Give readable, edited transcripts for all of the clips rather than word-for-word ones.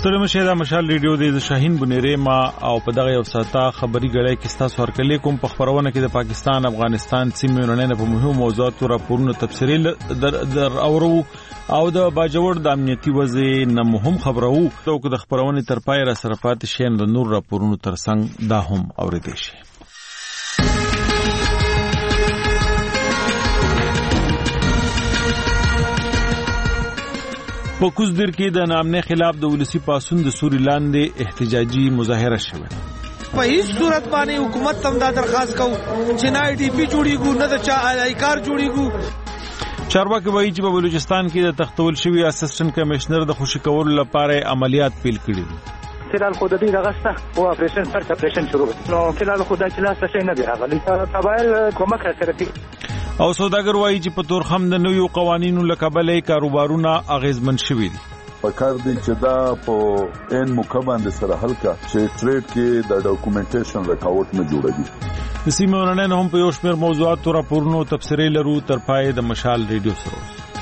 ستړي مشه دا مشال ریډیو د شاهین بنيري ما او په دغه یو ساته خبري غړې کې تاسو ورکلې کوم په خبرونه کې د پاکستان افغانستان سیمې ورننه په مهمو موضوعاتو راپورونه تفصیلي در اورو او د باجوړ د امنیتي وضع نه مهم خبرو او د خبرونه تر پای را صرفات شین د نور راپورونو ترڅنګ دا هم اوریدل شي. په کوزدر کې د نامنه خلاف د ولسی پاسون د سوري لاندې احتجاجي مظاهره شوه. په هیڅ صورت باندې حکومت تم دا درخواست کو چې نه ای ډی پی جوړیږي نه د چا الایکار جوړیږي. چارواکي وایي چې په بلوچستان کې د تختول شوی اسسټنټ کمشنر د خوشی کولو لپاره عملیات پیل کړي دي. فلال خود دې راغسته او اپریشن سره اپریشن شروع نو فلال خود چې لاس څه نه دی راغلی قبایل کومک راکړي او سوداګر وایي چې په تورخم د نویو قوانینو لکبلې کاروبارونه اغیزمن شوي دي. پکار دی چې دا په ان مکمل سره حل کا چې ټریډ کې د ډاکومنټیشن ریکارډ نه جوړوي. د سیمه ورننه هم په یو شمېر موضوعاتو راپورونو تفسیري لرو تر پای د مشال ریډیو سره.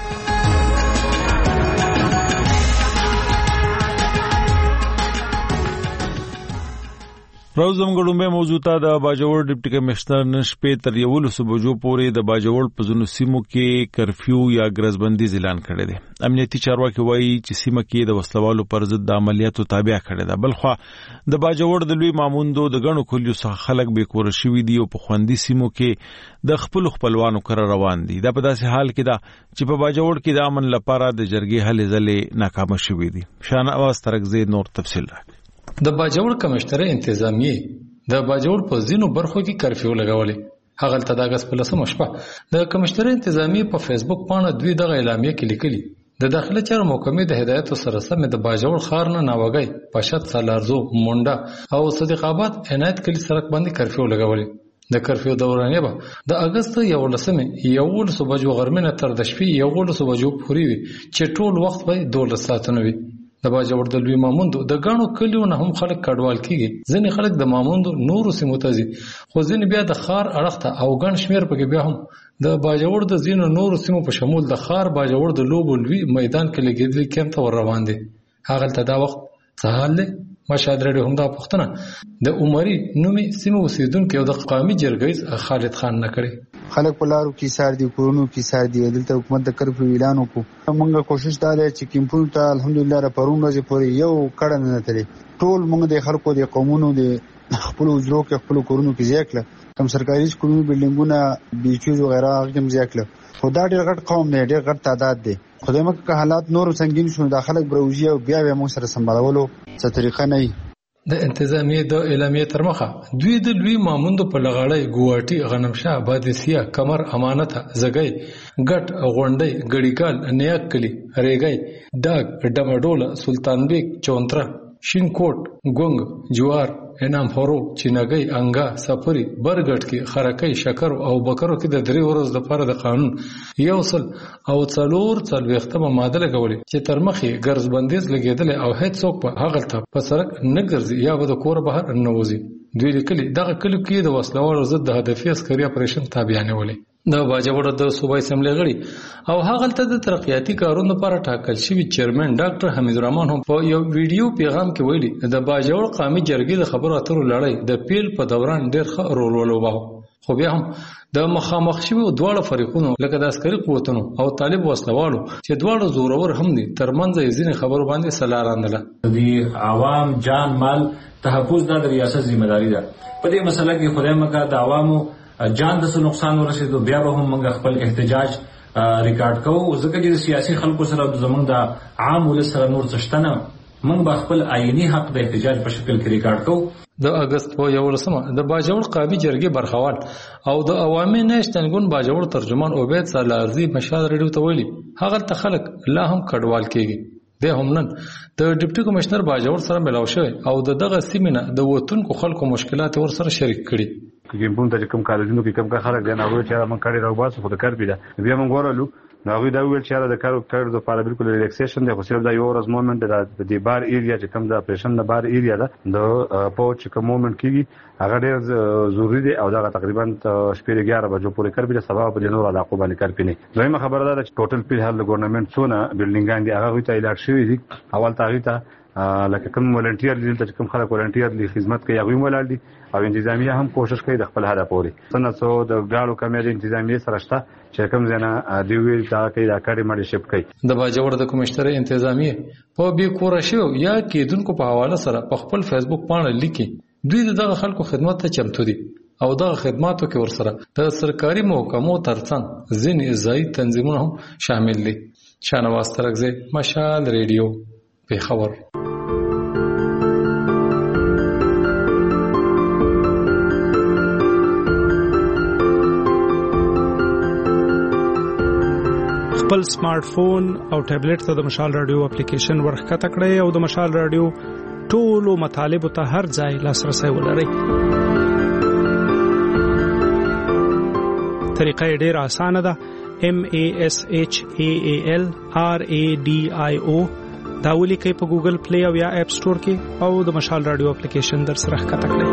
روزم غړومبه موضوع ته د باجوړ ډیپټي کمشنر نشپې تر 11 بجو پورې د باجوړ په ځینو سیمو کې کرفیو یا ګرځبندي اعلان کړی دی. امنیتي چارواکي وایي چې سیمه کې د وسلوالو پر ضد د عملیاتو تابع کړی دی. بلخو د باجوړ د لوی ماموندو د غنو کلیو څخه خلک به کور شوي دي او په خوندي سیمو کې د خپلوانو کر روان دي. دا په داسې حال کې دا چې په باجوړ کې د امن لپاره د جرګې هلې ځلې ناکام شوي دي. شان اواز ترکزی نور تفصیل راکړي. د باجوړ کمشنر انتظامیه د باجوړ په ځینو برخو کې کرفیو لګولې. هغه تل د اگست په 10 شپه د کمشنر انتظامیه په فیسبوک باندې دوی دغه اعلامیه کې لیکلي د داخله چارو محکمې د هدایتو سره سم د باجوړ ښار نه ناوګي پشت سالارزو مونډه او صدیق آباد عنایت کلی سړک باندې کرفیو لګولې. د کرفیو دورانه به د اگست 11 بجو غرمنه تر د شپې 11 بجو پورې وي چې ټول وخت به 12 ساعتونه وي. د باجوړ د لوی ماموندو د غاڼو کلیو نه هم خلک کډوال کیږي. ځینې خلک د ماموندو نورو سیمو ته ځي خو ځینې بیا د خار اړخته او غن شمیر پکې بیا هم د باجوړ د ځینو نورو سیمو په شمول د خار باجوړ د لوبو لوی میدان کې لګیدل کېم ته ور روان دي. هغه ته دا وخت سهال له مشهد رډیو هم دا پښتنه د عمرې نومي سیمو اوسیدونکو یو د قومي جرګې خالد خان نه کړي. خلک په لارو کې سار دي کورونو کې سار دي دلته حکومت د کرفیو اعلان وکړو. موږ کوشش دا لري چې کیمپونو ته الحمدلله را پرون ورځې پورې یو کړه نه تللی ټول موږ د خلکو د قومونو د خپل وجرو کې خپل کورونو کې ځای کړل. کم سرکاري سکولونو بلډینګونه بیچوز وغیرہ هغه ځای کړل. خدا ډېر غټ قوم دی ډېر غټ تعداد دی. خدای مکه که حالات نور سنگین شونه د خلک بروزي او بیا موږ سره سمبالولو څه طریقه نه د انتظامیه د اعلامیه تر مخه دوی د لوی ماموندو په لغړی ګواټي غنمشاه بادسیا کمر امانت زګي ګټ غونډي ګړیګال نیاک کلی ریګي داګ ډمډوله سلطان بیگ چونتره شینکوټ ګونګ جوار انام هورو چینګي انګا سفری برګټ کې خرکې شکر او بکرو کې د 3 ورځې لپاره د قانون یو سل او څلور وختمه ماده لګولې چې تر مخې ګرځ بندیز لګیدل او هیڅ څوک په هغه ته په سرک نه ګرځي یا به د کور بهر نه وځي. دوی لیکلي دغه کلیو کې د وسلوالو ضد د هدفي عسکري اپریشن تابعانه د باجوړ د صوبای اسمبلی غړي او هغه ته د ترقیاتي کارونو لپاره ټاکل شوی چیرمن ډاکټر حمید الرحمن هم په یو ویډیو پیغام کې ویلي د باجوړ قومي جرګې د خبرو اترو لړۍ د پیل په دوران ډېر ښه رول ولوباوه. خو بیا هم د مخامخ شوی دواړه فریقونو لکه د عسکري قوتونو او طالب وسلوالو چې دواړه زورور هم دي ترمنځ یې ځینې خبرو باندې سلاراندله. د عوام جان مال تحفظ د ریاست ذمہ داری ده. په دې مسله کې خدای مکه د عوامو جان د څه نقصان ورسېدو بیا به هم موږ خپل احتجاج ریکارډ کوو ځکه چې سیاسي خلکو سره زمونږ د عام ولس سره نور څه شته نه. موږ به خپل آئینی حق د احتجاج په شکل کې ریکارډ کوو. د اگست په 11 د باجوړ قومي جرګې برخوال او د عوامي نشټنګون باجوړ ترجمان عبید سالارزي مشال ریډیو ته ویلي هغه ته خلک لا هم کډوال کېږي. د هم نن د ډیپټي کمشنر باجوړ سره ملاو شوی او دغه سیمینه د وطنکو خلکو مشکلات ور سره شریک کړي. کیمپون ته کوم کارونه کې کوم خلک دی نه وایي چې موږ کړي راو باسو خو د کار پیدا بیا موږ ورالو نو هغه دا ویل چې دا کار د لپاره بالکل ریلیکسیشن دی خو صرف دا یو ورځ مومنت د بار ایریا چې کوم د اپریشن د بار ایریا ده د پوچ کوم مومنت کیږي هغه ډېر ضروری دی او دا تقریبا شپږ 11 بجو پورې کار پیدا سبا په نور علاقو باندې کار پینې. زموږ خبره ده چې ټوټل په هر ګورنمنت څونه بلډینګان دي هغه ته الیکټ شوی دي اول تاریخ ته لکه کوم ولنټیر دي چې کوم خلک ولنټیر دي خدمت کوي هغه ولر دي او انتظامیه هم کوشش کوي د خپل هدف پورې سنتو د ګاړو کمې د انتظامیه سره شته چې کوم ځنه دی ویل تا کوي دا کاری مړشپ کوي د باجوړ د کمشنر انتظامیه په بي کور شو یا کېدونکو په حواله سره په خپل فیسبوک باندې لیکي دوی دغه خلکو خدمت ته چمتو دي او دغه خدماتو کې ورسره د سرکاري محکمو ترڅنګ ځینې ځایي تنظیمونه هم شامل دي. شاهنواز ترکزی، مشال ریډیو، پیښور. خپل سمارټ فون او ټابلیټ ته د مشال رادیو اپلیکیشن ورښکته کړئ او د مشال رادیو ټولو مطالبو ته هر ځای لاسرسی ولرئ. طریقه ډېره اسانه ده. MASHAAL RADIO دا ولیکئ په ګوګل پلی او یا اپ سٹور کې او د مشال رادیو اپلیکیشن در سره ښکته کړئ.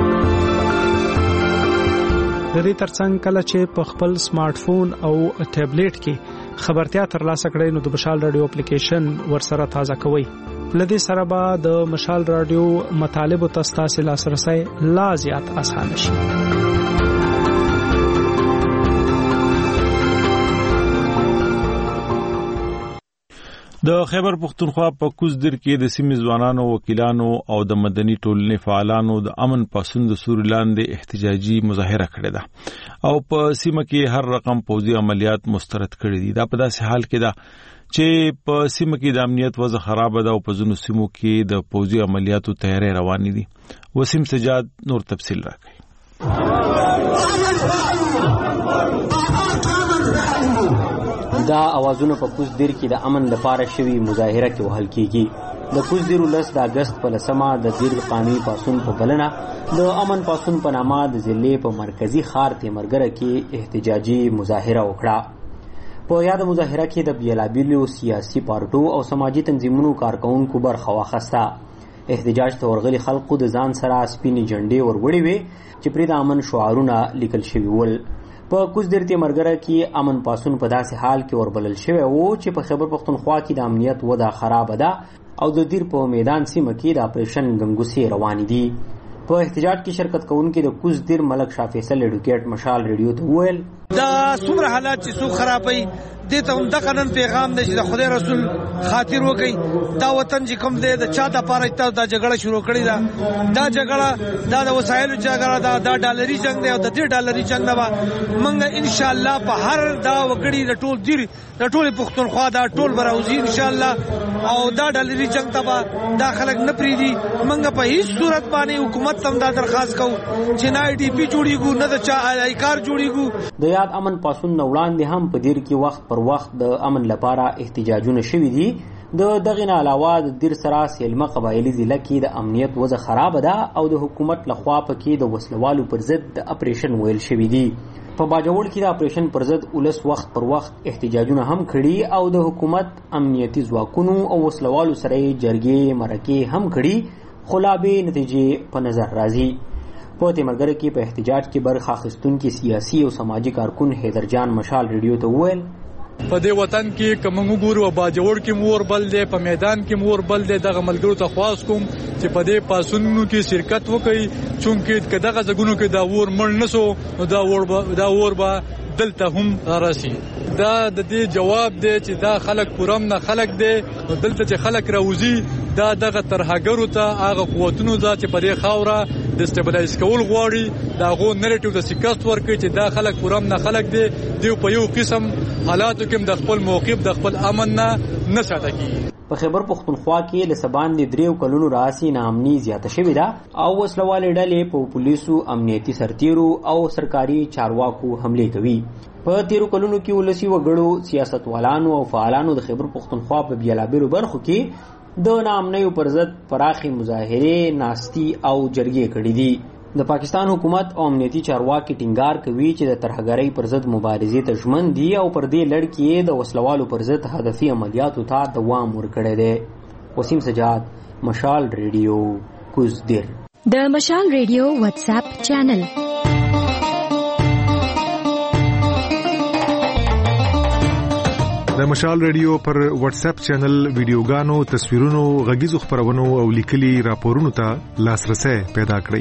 د دې ترڅنګ کله چې په خپل سمارټ فون او ټابلیټ کې خبرتیا ترلاسه کړئ نو د مشال رادیو اپلیکیشن ورسره تازه کوئ. لدې سره به د مشال رادیو مطالبو ته ستاسو لاسرسی لا زیات اسانه شي. د خیبر پختونخوا په کوزدر کې د سیمې ځوانانو وکیلانو او د مدني ټولنې فعالانو د امن پاسون د سوري لاندې احتجاجي مظاهره کړې ده او په سیمه کې هر رقم پوځي عملیات مسترد کړي دي. دا په داسې حال کې ده چې په سیمه کې د امنیت وضع خراب ده او په ځینو سیمو کې د پوځي عملیاتو تیاری روان دي. وسیم سجاد نور تفصیل راکړي. دا اوازونه په کوزدر کې د امن لپاره شوی مظاهره کې وهل کیږي. د کوزدر ولس د اگست په لسمه د دیر قانوني پاسون په بلنه د امن پاسون په نامه د ضلع په مرکزی ښار تیمرګره کې احتجاجي مظاهره وکړه. په یاد مظاهره کې د بیلابیلو سیاسي پارټو او سماجی تنظیمونو کارکونکو برخه واخیسته. احتجاج ته ورغلي خلکو د ځان سره سپینې جنډې ورغړې وې چې پرې د امن شعارونه لیکل شوي ول. په کوزدر تیمرګره کې امن پاسون په داسې حال کې وربلل شوی وو چې په خیبر پختونخوا کې د امنیت وضع خراب ده او د دیر په میدان سیمه کې د اپریشن ګنګوسې روان دي. په احتجاج کې شرکت کوونکي د کوزدر ملک شاه فیصل ایډوکیټ مشال ریډیو ته وویل دا څومره حالات چې څوک خرابوي دې ته هم دغه نن پیغام دی چې د خدای رسول خاطر وکړي. دا وطن چې کوم دی د چا دپاره چې دا جګړه شروع کړې ده دا جګړه دا د وسایلو جګړه ده دا ډالري جنګ دی او د دې ډالري جنګ نه به موږ انشاءالله په هر دا وګړي د ټول دیر د ټولې پښتونخوا دا ټول به راوځي انشاءالله او دا ډالري جنګ ته به دا خلک نه پرېږدي. موږ په هیڅ صورت باندې حکومت ته دا درخواست کوو چې نه IDP جوړېږو نه د چا کار جوړېږو. د یاد امن پاسون نه وړاندې هم په دیر کې وخت پر وخت د امن لپاره احتجاجونه شوي دي. د دغه نه علاوه د دیر سره سیلمه قبایلي ضلع کې د امنیت وضع خراب ده او د حکومت لخوا پکې د وسلوالو پر ضد د اپریشن ویل شوي دي. په باجوړ کې د اپریشن پر ضد ولس وخت پر وخت احتجاجونه هم کړي او د حکومت امنیتي ځواکونو او وسلوالو سره جرګې مرکې هم کړي خو لا به نتیجې په نظر راځي. په تیمرګره کې په احتجاج کې برخه اخیستونکي سیاسي او سماجی کارکون حیدر جان مشال ریډیو ته وویل په دې وطن کې کوم وګورو باجوړ کې مور بل دی په میدان کې مور بل دی دغه ملګرو ته خواست کوم چې په دې پاسونو کې شرکت وکړي چونکه دغه ځګونو کې دا ور مړ نسو دا ور به دلته هم راسي. دا د دې جواب دی چې دا خلک پورم نه خلک دی دلته چې خلک راوځي دا دغه ترهګرو ته هغه قوتونو دا چې په دې خاوره د استابلایز کول غواړي دا غو نریټیو د سیکاست ورکړي چې دا خلک پورم نه خلک دی دی په یو قسم حالاتو کې د خپل موقف د خپل امن نه ساته کیږي. په خیبر پختونخوا کې لسبان د 3 کلونو راسي نامني زیاته شوې ده او وسلوالې ډلې په پولیسو امنیتي سرتیرو او سرکاري چارواکو حمله کوي. په 13 کلونو کې ولسی وګړو سیاستوالانو او فعالانو د خیبر پختونخوا په بیلابیلو برخو کې د نامنیو پر ضد پراخي مظاهره ناستی او جرګې کړې دي. د پاکستان حکومت او امنیتي چارواکي ټینګار کوي چې د ترهګرۍ پر ضد مبارزې ته ژمن دي او پر دې لړ کې د وسلوالو پر ضد هدفي عملیاتو ته دوام ورکړی دی. وسیم سجاد مشال ریډیو کوزدر. د مشال ریډیو واتس اپ چینل د مشال ریډیو پر واتس اپ چینل ویډیوګانو، تصویرونو، غږیزو خبرونو او لیکلي راپورونو ته لاسرسي پیدا کړئ.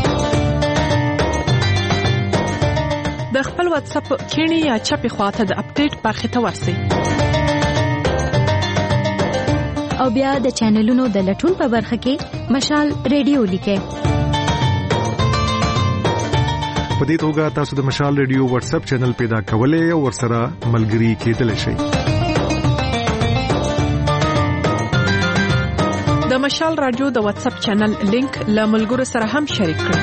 د خپل واتس اپ کینی یا چپی خواته د اپډیټ برخه ته ورسئ. او بیا د چینلونو د لټون په برخه کې مشال ریډیو لیکئ. په دې توګه تاسو د مشال ریډیو واتس اپ چینل پیدا کولای او ورسره ملګري کېدلی شئ. د مشال رادیو د واتس اپ چینل لینک له ملګرو سره هم شریک کړئ.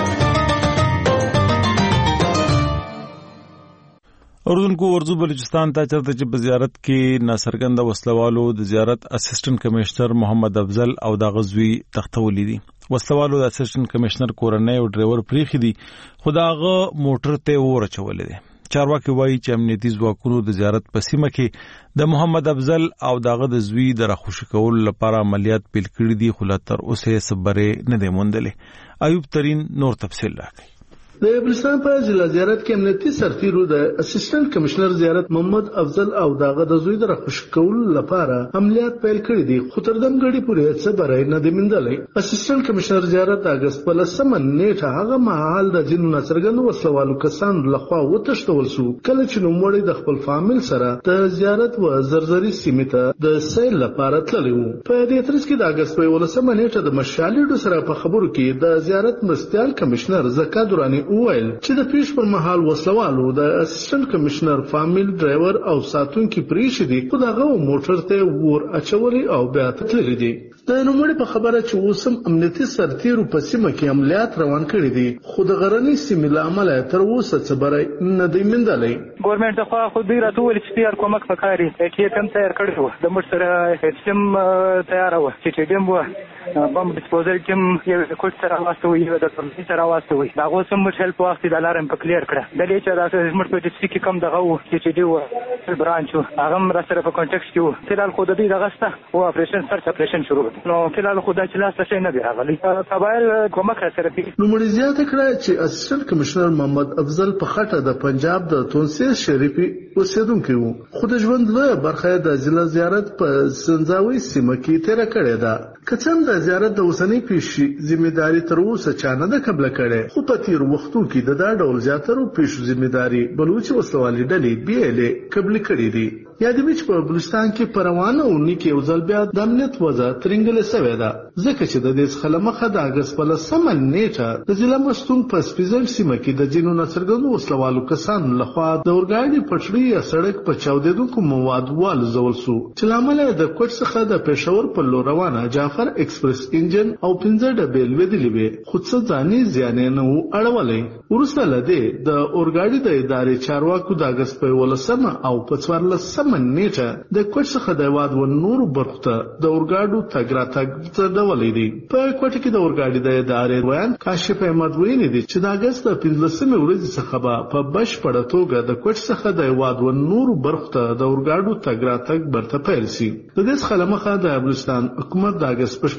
اردوونکو ورزو بلوچستان ته چرته چې په زیارت کې ناڅرګنده وسلوالو د زیارت اسسټنټ کمشنر محمد افضل او د غزوی تختولې دي. وسلوالو د اسسټنټ کمشنر کورنۍ او ډرایور پریخي دي، خداغه موټر ته ورچولې دي. چارواکي وایي چې امنیتي ځواکونو د زیارت په سیمه کې د محمد افضل او دغه د زوی د راخوشي کول لپاره عملیات پیل کړي دي، خو لا تر اوسه صبره نه دی موندلې. ایوب ترين نور تفصیل راکړي. د بلوچستان په ضلع زیارت کې امنیتي سرتیرو د اسسټنټ کمشنر زیارت محمد افضل او دغه د زوی د راخوشي کول لپاره عملیات پیل کړي دي، خو تر دم غړي پورې صبره نه دی موندلې. اسسټنټ کمشنر زیارت د اگست په 10 نیټه هغه مهال د جنو ناڅرګند وسلوالو کسان لخوا وتښتول شو، کله چې نوموړي د خپل فامیل سره د زیارت و زرزري سیمې ته د سیل لپاره تللی وو. په دې ترڅ کې د اگست په 10 نیټه د مشالډو سره په خبرو کې د زیارت مرستيال کمشنر زکا دورانی وویل چې د پیښ پر مهال وسلوالو د اسسټنټ کمشنر فامیل ډرایور او ساتونکو پریښي دي، خو دغه موټر ته ور اچولي او بیا تللی دي. د نوموړي په خبره چې اوسم امنیتي سرتیرو په سیمه کې عملیات روان کړي دي، خو د غرنۍ سیمې له امله تر اوسه صبره نه دی موندلی. ګورنمنت د خوا خو دوی راټول چې تیار کومک پکاري چې کوم تیار کړی و، د موږ سره سیستم تیار و چې ډیم و بم ډیسپوزل ټیم یو کوټ سره واستوي، یو د پرمسی سره واستوي. دا اوس هم هیلپ وخت د الارم په کلیر کړه. د دې چې د زموږ په ډیسټریکټ کې کم دغه و چې دی و برانچ هغه را سره په کانټیکټ کې و. فلحال خو د دې دغه سته او اپریشن سرچ اپریشن شروع نو فلحال خو دا چې لاس څه نه دی راغلی. قبایل کومک سره پی نوموړي زیاته کړه چې اسسټنټ کمشنر محمد افضل په خټه د پنجاب د تونسي شریفي اوسیدونکو وو، خو د ژوند لویه برخه د ضلع زیارت په سنځاوي سیمه کې تیر کړې ده. کچم د زیارت د اوسنۍ پیښې ځمېداري تر اوسه چا نه ده قبل کړې، خو په تیر وختو کې د دا ډول زیاترو پیښو ځمېداري بلوچ وسلوالي ډلې بیلې قبل کړې دي. یادوي چې په بلوچستان کې پروانه اونې کې یو ځل بیا د امنیت وضع ترنګلې سوې ده، ځکه چې د دې څخه مخه د اگست په 10 نیټه د ضلع مستون په سپیزل سیمه کې د جنو ناڅرګندو وسلوالو کسانو لخوا د اورګاډي پټړۍ یا سړک په چاودېدونکو مواد والوزول شو، چې لامل د کوټ څخه د پېښور په لور روانه جعفر ایکسپریس انجن او 15 ډبې لوېدلې وې، خو څه ځاني زیان نه و اړولې. وروسته له دې د اورګاډي د ادارې چارواکو د اگست په 11 او په 14 نیټه د کوټ څخه د واد و نور برخته د اورګاډو تګ راتګ ډولې دي. په کوټ کې د اورګاډي د ادارې روان کاشف احمد ویلي دي چې د اگست په 15 ورځ څخه په بشپړه توګه د کوټ څخه د واد و نور برخته د اورګاډو تګ راتګ برته پیل شي. د دې څخه مخه د بلوچستان حکومت د اگست د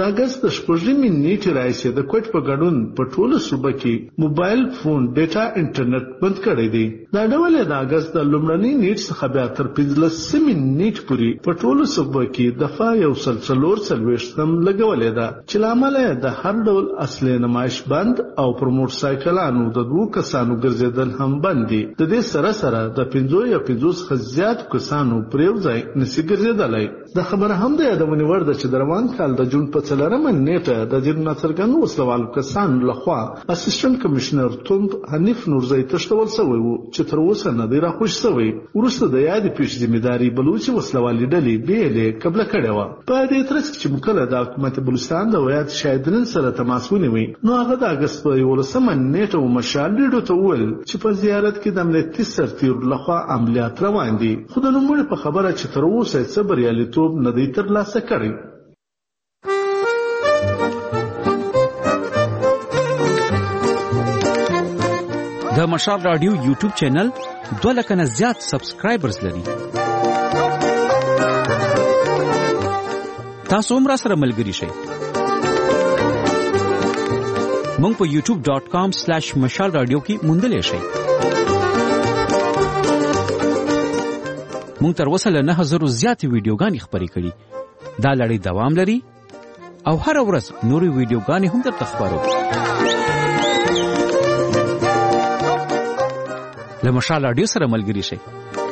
14 نیټه راځي د کوټ په ګډون په ټوله صوبه کې موبایل فون ډیټا انټرنیټ بند کړی دی. دا ډول د اگست د لومړنۍ نیټ څخه بیا تر 15 نیټ پورې په ټوله صوبه کې دفعه یو سلسلور سلويشتم لګولې ده، چې لامل د هر ډول اصلي نمایش بند او پر موټر سایکلانو د 2 کسانو ګرځیدل هم بند دي. د دې سره سره د 50 یا 50 خزيات کسانو پریو ځای نسی ګرځیدلای. د خبره هم د یادونه ورده چې د روان کال د جون په 4 نیټه د جنو ناڅرګندو وسلوالو کسانو لخوا اسسټنټ کمشنر توند حنیف نورزی تشتول شوی وو، چې تر اوسه نه دی راخوش شوی. ورسته د یاد پیښ ځمېداري بلوچ وسلوالي ډلې بیلې قبل کړې و. په دې ترڅ کې مکله د حکومت بلوچستان د ویات شاهدین سره تماس ونیوي، نو هغه د اگست په 11 نیټه مشالډو ته وویل چې په زیارت کې د امنیتي سرتیرو لخوا عملیات روان دي، خو د نوموړي په خبره چې تر اوسه څه بریالیتوب نه دی ترلاسه کړی. د مشال رادیو یوټیوب چینل 2 لک نه زیات سبسکرایبرز لري. تاسو هم را سره ملګری شئ. مونږ په youtube.com/mashalradio کې موندلی شئ. موږ تر اوسه له 9000 زیاتې ویډیوګانې خپرې کړي. دا لړۍ دوام لري او هر ورځ نورې ویډیوګانې هم درته خپرو. له مشال رادیو سره ملګري شئ.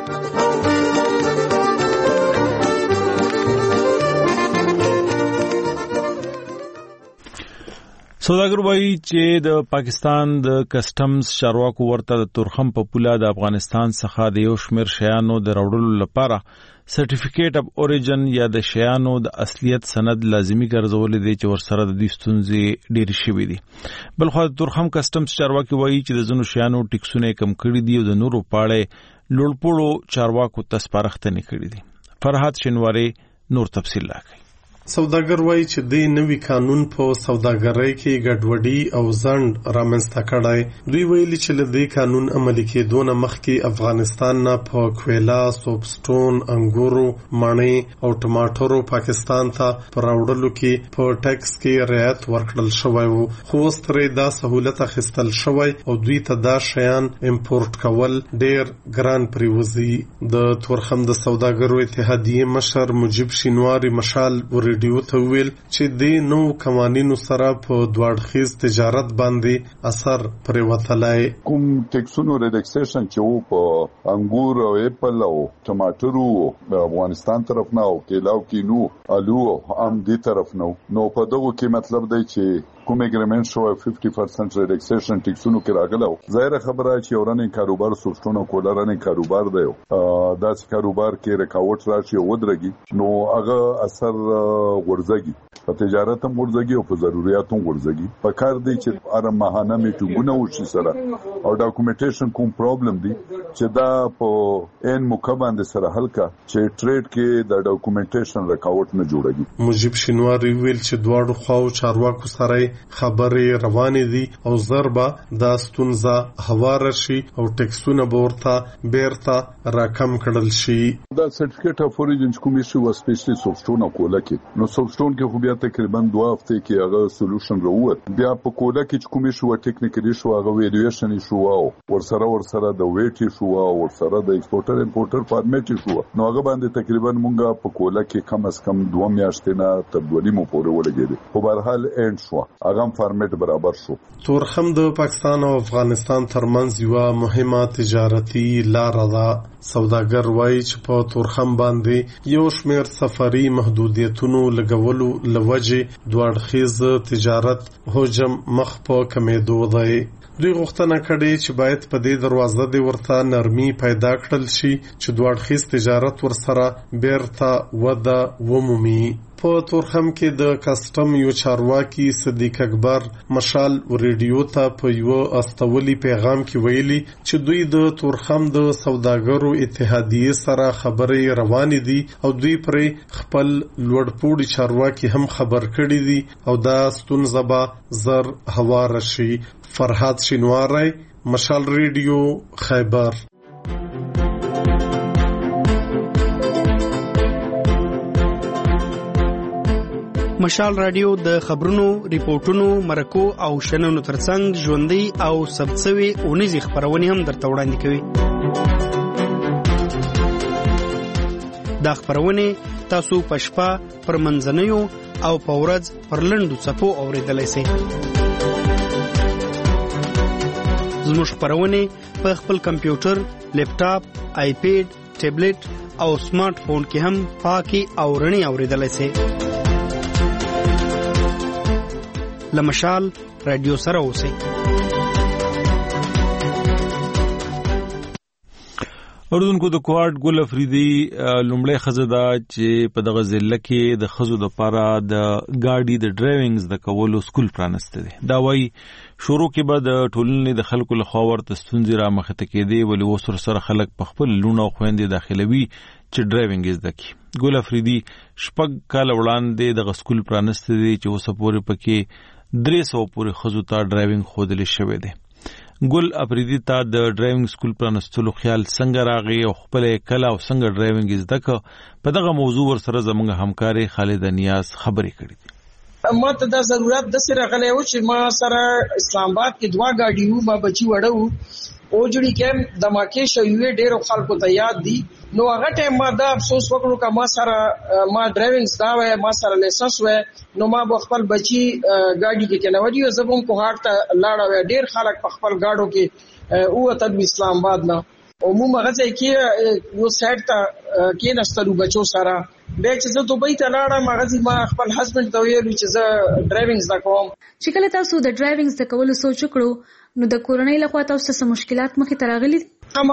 سوداګر وایي چې د پاکستان د کسټمز چارواکو ورته د تورخم په پوله د افغانستان څخه د یو شمېر شیانو د راوړلو لپاره سرټیفیکیټ اف اوریجن یا د شیانو د اصلیت سند لازمي ګرځولې دي چې ورسره د دې ستونزې ډېرې شوې دي. بلخو د تورخم کسټمز چارواکي وایي چې د ځینو شیانو ټیکسونه کم کړي دي او د نورو پاړې لوړپوړو چارواکو ته سپارښتنې کړې دي. فرحات شینواری نور تفصیل راکړي. سوداګر وایي چې د نوي قانون په سوداګرۍ کې ګډوډي او ځنډ رامنځته کړی. دوی ویلي چې له دې قانون عملي کېدو نه مخکې افغانستان نه په کویلا، سوپسټون، انګورو، مڼې او ټماټرو پاکستان ته پر راوړلو کې په ټیکس کې رعایت ورکړل شوی و، خو اوس ترې دا سهولت اخیستل شوی او دوی ته دا شیان امپورټ کول ډېر ګران پریوزي. د تورخم د سوداګرو اتحادیې مشر مجیب شینواری مشال ریډیو ته ویل چې د نو قوانینو سره په دوړخیز تجارت باندې اثر پرې وتلای. کوم ټیکسونو ریډکسیشن چې وو په انګور او اپل او ټماټرو افغانستان طرف نه او کیلاو کینو الو هم دې طرف نه نو په دغه کې مطلب دی چې کوم اګریمنټ شو 50% ریډکسیشن ټیکسونو کې راغلو. ظاهر خبره چې اورنې کاروبار سوچټونو کولرانه کاروبار دی دا چې کاروبار کې رکاوټ راشي او ودرګي نو هغه اثر ورزګي په تجارت هم ورزګي او په ضرورت هم ورزګي. په کار دی چې اره ماهانه میټینګونه وشي سره او ډاکومېنټیشن کوم پرابلم دی چې دا په ان مکمل سره حل کا چې ټریډ کې د ډاکومېنټیشن رکاوټ نه جوړږي. مجیب شینواری ویل چې دواړو خواو چارواکو سره خبرې روانې دي او ضربه دا ستونزه هوار شي او ټیکسونه ورته بیرته راکم کړل شي. دا سرټیفیکیټ اف اوریجن کوم شي و سپیشلی سوفټون کوله کې نو سوفټون کې خو بیا تقریبا 2 هفته کې هغه سولوشن راووت. بیا په کوله کې کوم شي و ټیکنیکلی شو هغه ویډیویشن شو او ورسره د ویټ شو او ورسره د ایکسپورټر امپورټر فارمیټ شو نو هغه باندې تقریبا مونږه په کوله کې کم از کم 2 میاشتې نه تر 2 نیمو پورې ولګېدل. په هر حال اینډ شو هغه فارمیټ برابر شو. تورخم د پاکستان او افغانستان ترمنځ یو مهمه تجارتي لار ده. سوداګر وایي چې په تورخم باندې یو شمېر سفري محدودیتونو لګولو لوجه دوړخیز تجارت حجم مخ په کمیدو دی. دوی غوښتنه کړې چې باید په دې دروازه دی ورته نرمي پیدا کړل شي چې دوړخیز تجارت ورسره بیرته وده ومومي. په تورخم کې د کسټم یو چارواکي صدیق اکبر مشال ریډیو ته په یو استولی پیغام کې ویلي چې دوی د تورخم د سوداګرو اتحادیې سره خبرې روانې دي او دوی پرې خپل لوړپوړي چارواکي هم خبر کړي دي او دا ستونزه به زر هوار شي. فرحات شینواری مشال ریډیو خیبر. مشال رادیو د خبرونو، ریپورتونو، مرکو او شننو ترڅنګ ژوندۍ او ثبتسوي اونیزي خبرونه هم درته وړاندې کوي. دا خبرونه تاسو په شپه پر منځنیو او په ورځ پر لنډو څپو اوریدلای شئ. زموږ خبرونه په خپل کمپیوټر، لیپټاپ، آیپیډ، ټابلیټ او سمارټ فون کې هم پاکي او رڼي اوریدلای شئ. لمشال رادیو سره اوسئ. اردوونکو د کوارډ ګل افریدي لومړی ښځه ده چې په دغه ضلع کې د ښځو دپاره د ګاډي د ډرایوینګ زده کولو سکول پرانستی دی. دا وایي شروع کې به د ټولنې د خلکو لخوا ورته ستونزې رامخته کېدې ولې اوس ورسره خلک په خپل لوڼو او خویندې داخلوي چې ډرایوینګ یې زده کړي. ګل افریدي 6 کاله وړاندې دغه سکول پرانستی دی چې اوسه پورې پکې 300 پورې ښځو ته ډرایوینګ ښودلی شوی دی. ګل افریدي ته د ډرایوینګ سکول پرانستلو خیال څنګه راغی او خپل کله او څنګه ډرایوینګ زده کړ، په دغه موضوع ورسره زموږ همکاري خالد نیاز خبرې کړې دي. ما ته دا ضرورت د سره غلې و چې ما سره اسلام آباد کې 2 ګاډي وو، ما بچي وړو اوجړي کې د ماکه شوی ډېر خلکو ته یاد دي. نو هغه ټیم ما دا افسوس وکړو چې ما سره ما ډرایوینګ ستا وای، ما سره لایسنس وای، نو ما خپل بچي ګاډي کې کنوړی او زبم کو هارت لاړ وای. ډېر خلک په خپل ګاډو کې او ته اسلام آباد نه عموما غځي کې یو سایت ته کې نستلو بچو سره به چې زه دوبۍ ته لاړم. غځي ما خپل هسبند ته ویل چې زه ډرایوینګ زده کوم. چې کله تاسو د ډرایوینګ زده کولو سوچ وکړو نو د کورنۍ لخوا تاسو څه مشکلات مخې ته راغلي؟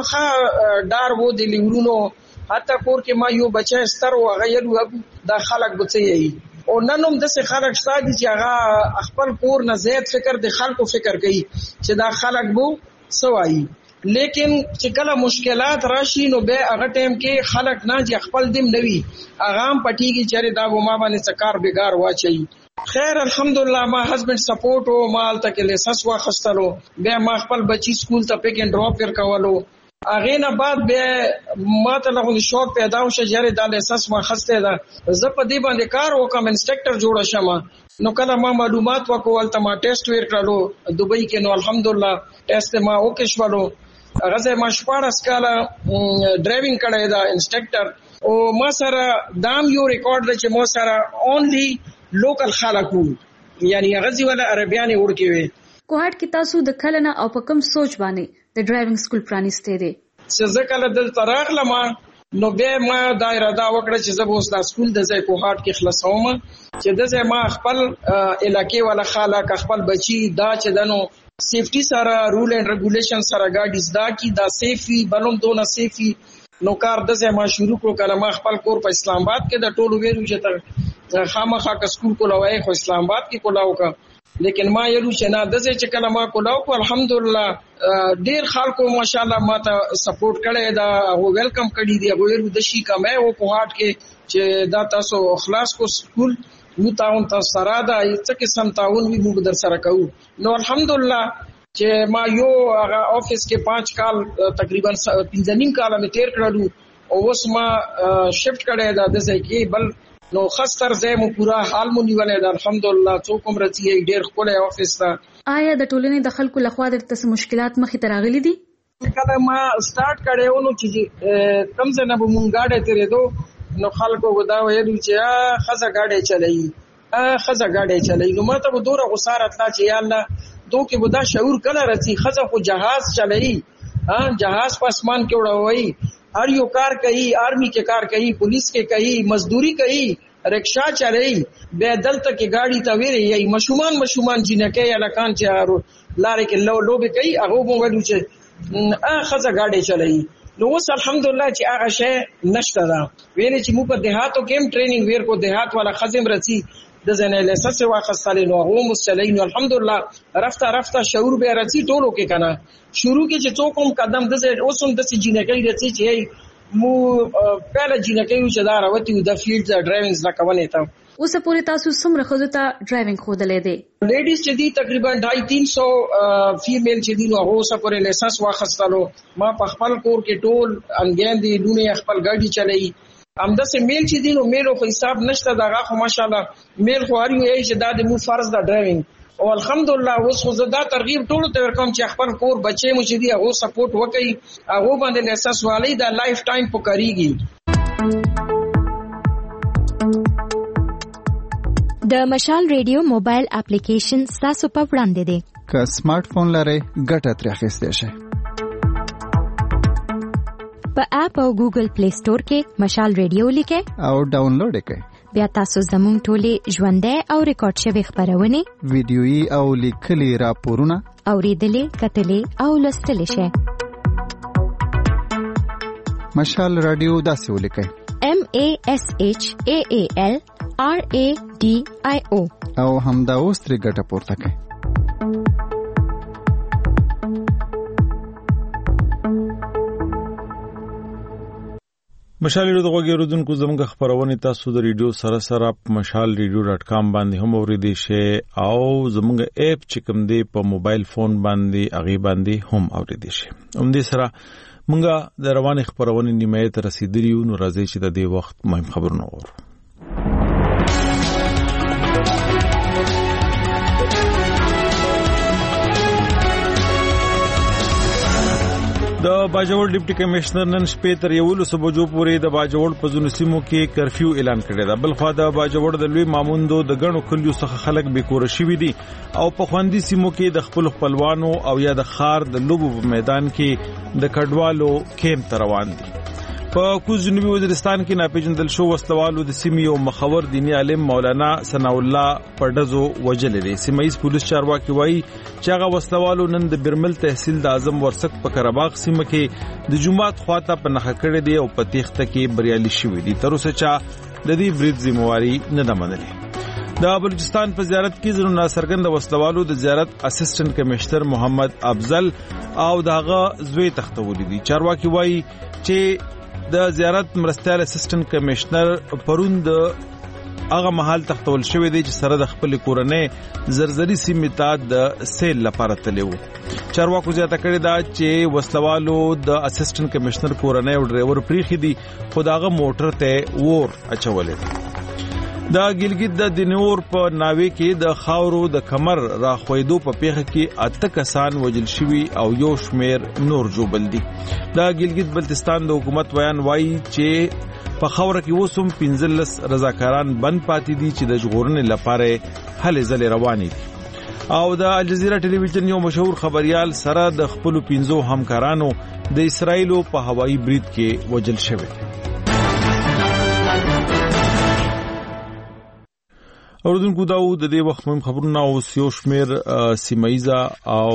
خامخا ډار وو د لیورونو، حتی کور کې ما یو بچی ستر و غیرو د خلک بچي او نن هم د څه خلک ساده چې هغه خپل کور نه زیات فکر د خلکو فکر کوي چې دا خلک بو سوای. لیکن چې کله مشکلات راشي نو به هغه ټیم کې خلک نه چې خپل دیم نوي هغه هم پټیږي چې دا ما باندې څکار بیګار واچي. خیر الحمدلله ما هسبند سپورټ او مال تک لیسنس واخستلو، به ما خپل بچی سکول ته پک اینڈ ډراپ ور کولو. اغه نه بعد به ما ته له شوق پیدا وشه چې دا لیسنس ما خسته ده زه په دې باندې کار وکم انسټرکټر جوړ شم. نو کله ما معلومات وکول ته ما ټیسټ ور کړلو دوبۍ کې، نو الحمدلله ټیسټ ما وکړ شولو. غزه ما 14 کاله ډرایوینګ کړی دا انسټرکټر او ما سره دام یو ریکارډ د چې ما سره اونلی لوکل خلکو یعنی غزي ولا عربيان ورکی وي. کوهټ کې تاسو د کلنه او په کوم سوچ باندې د ډرایوینګ سکول پرانیسته دي؟ چې زه کله دلته راغلم نو به ما دایره دا وکړه چې زه اوس د سکول د ځای کوهټ کې خلاصوم چې د ځای ما خپل علاقې ولا خلک خپل بچي دا چې دنو سیفټي سره رول اینڈ ریګولیشن سره ګاډي زدا کی دا سیفي بلوم دونه سیفي نو کار د ځای ما شروع کړو. کله ما خپل کور په اسلام آباد کې د ټولو ویلو چې تر خامخا کا سکول کولای خو اسلام آباد کې کولاو کا، لیکن ما یلو چې نه د ځای چې کله ما کولاو کو الحمدلله ډیر خلکو ماشاءالله ما ته سپورټ کړی دا او ویلکم کړی دی. هغه ورو د شي کمه او کوهټ کې چې دا تاسو اخلاص کو سکول مو تاون تاسو سره دا چې قسم تاون وی موږ در سره کوو. نو الحمدلله چې ما یو هغه افیس کې 5 کال تقریبا 15 کال مې تیر کړلو او اوس ما شفت کړی دا د ځای کې بل نو خستر زه مو پورا حال مو نیولې دا الحمدلله څوک هم راتي ډیر خپل افیس ته. آیا د ټولنې د خلکو لخوا د تاسو مشکلات مخې ته راغلي دي؟ کله ما سٹارټ کړو نو چې کم څه نه مونږ گاډه تیرې دو نو خلکو ودا ویل چې خزه گاډه چلای خزه گاډه چلای. نو ما ته دوره غسارت لا چې یا الله دو کې ودا شعور کله راتي خزه خو جهاز چلای جهاز په اسمان کې وړوي हर यो कार कही आर्मी के कार कही पुलिस के कही मजदूरी कही रिक्शा चले बेदल तक की गाड़ी तवेरे यही मशुमान जिने के या लकान चारो लारे के लो बे कही अगो मोगलू चे खजा गाड़ी चले नो वस अल्हम्दुलिल्लाह ची आगा शे नष्टा दा वेले ची मु पर देहातो केम ट्रेनिंग वेर को देहात वाला खजिम रची دزنه لسه سه واخستل نو هو مسلین الحمدلله رفتا شعور به رسی ټولو کې کنه شروع کې چې څوک قدم دزه اوسم د جنګي رسی چې مو پهله جنګي چې دا راوتی د فیلډ د ډرایوینګ زکونه تا اوس پوری تاسو څومره خود ته ډرایوینګ خودلې دي؟ لیډیز چې دي تقریبا 250-300 فیمیل چې دي نو هغه سپورې لیسنس واخستلو. ما په خپل کور کې ټول انګین دي دونه خپل ګاډي چلای همدا سه میل چې دي نو میل خو حساب نشته دا خو ماشاءالله میل خو اړ یو چې دا د مو فرض دا ډرایوینګ او الحمدلله اوس خو زدا ترغیب ټول ته ورکوم چې خپل کور بچي مو چې دي هغه سپورټ وکړي هغه باندې لیسنس والی دا لایف ټایم پکاريږي. د مشال ریډیو موبایل اپلیکیشن تاسو په وړاندې دی که سمارټ فون لرئ ګټه ترې اخیستئ شئ. په اپ او ګوګل پلی سٹور کې مشال ریډیو لیکئ او ډاونلوډ کړئ. بیا تاسو زموږ ټولې ژوندۍ او ریکارډ شوی خبرونه ویډیويي او لیکلي راپورونه اوریدلې کتلې او لوستلې شئ. مشال رادیو داسې ولیکئ MASHAAL RADIO او همدا اوس ترې ګټه پورته کړئ. مشال ریډیو د غوږیدونکو زموږ خبرونه تاسو د ریډیو سره mashalradio.com باندې هم اوریدئ شئ او زموږ اپ چې کوم دی په موبایل فون باندې اغي باندې هم اوریدئ شئ. دې سره موږ د رواني خبرونه نیمه ته رسیدلیو نو راځي چې د دې وخت مهم خبرونه اورو. د باجوړ ډیپټي کمشنر نن شپې تر 11 بجو پورې د باجوړ په ځینو سیمو کې کرفیو اعلان کړی دی. بل خو د باجوړ د لوی ماموندو د غنو کلیو څخه خلک بیکور شوي دي او په خوندي سیمو کې د خپل خپلوانو او یا د خار د لوبو په میدان کې د کډوالو کیمپ ته روان دي. په کوز جنوبي وزیرستان کې ناپېژندل شو وسلوالو د سیمې یو مخور دینی عالم مولانا ثناء الله پردزو وجلې دي. سیمایي پولیس چارواکي وایي چې هغه وسلوالو نن د برمل تحصیل د اعظم ورسک په کرباغ سیمه کې د جمعات خواته په نخښه کړې دي او په تېښته کې بریالي شوي دي. تر اوسه چا د دې برید ذمہواری نه ده منلې. د بلوچستان په زیارت کې زرو ناڅرګند وسلوالو د زیارت اسسټنټ کمشنر محمد افضل او دغه زوی تختولې دي. چارواکي وایي چې د زیارت مرستیال اسسټنټ کمشنر پرون د هغه محل تختول شوی دی چې سره د خپل کورنۍ زرزري سیمې ته د سیل لپاره تللی وو. چارواکو زیاته کړې ده چې وسلوالو د اسسټنټ کمشنر کورنۍ او ډرایور پریخي دي خو دغه موټر ته ور اچولې ده. د ګلګت د دینور په ناوې کې د خاورو د کمر راخویدو په پیښه کې 8 کسان وژل شوي او یو شمیر نور جوبل دي. د ګلګت بلتستان د حکومت بیان وایي چې په خاوره کې وسوم 15 رضاکاران بند پاتې دي چې د ژغورنې لپاره هلې ځلې روانې دي. او د الجزیره ټلویزیون یو مشهور خبريال سره د خپل 15 همکارانو د اسرایلو په هوایي برید کې وژل شوی. اوردونکو دا د دې وخت مهم خبرونه او یو شمیر سیمایزه او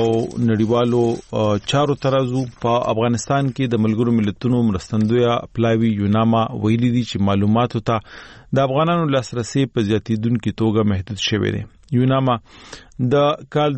نړیوالو چارو ترازو. په افغانستان کې د ملګرو ملتونو مرستندویه پلاوی یوناما ویلي دي چې معلوماتو ته د افغانانو لاسرسي په زیاتیدونکو توګه محدود شوی دی. یوناما د کال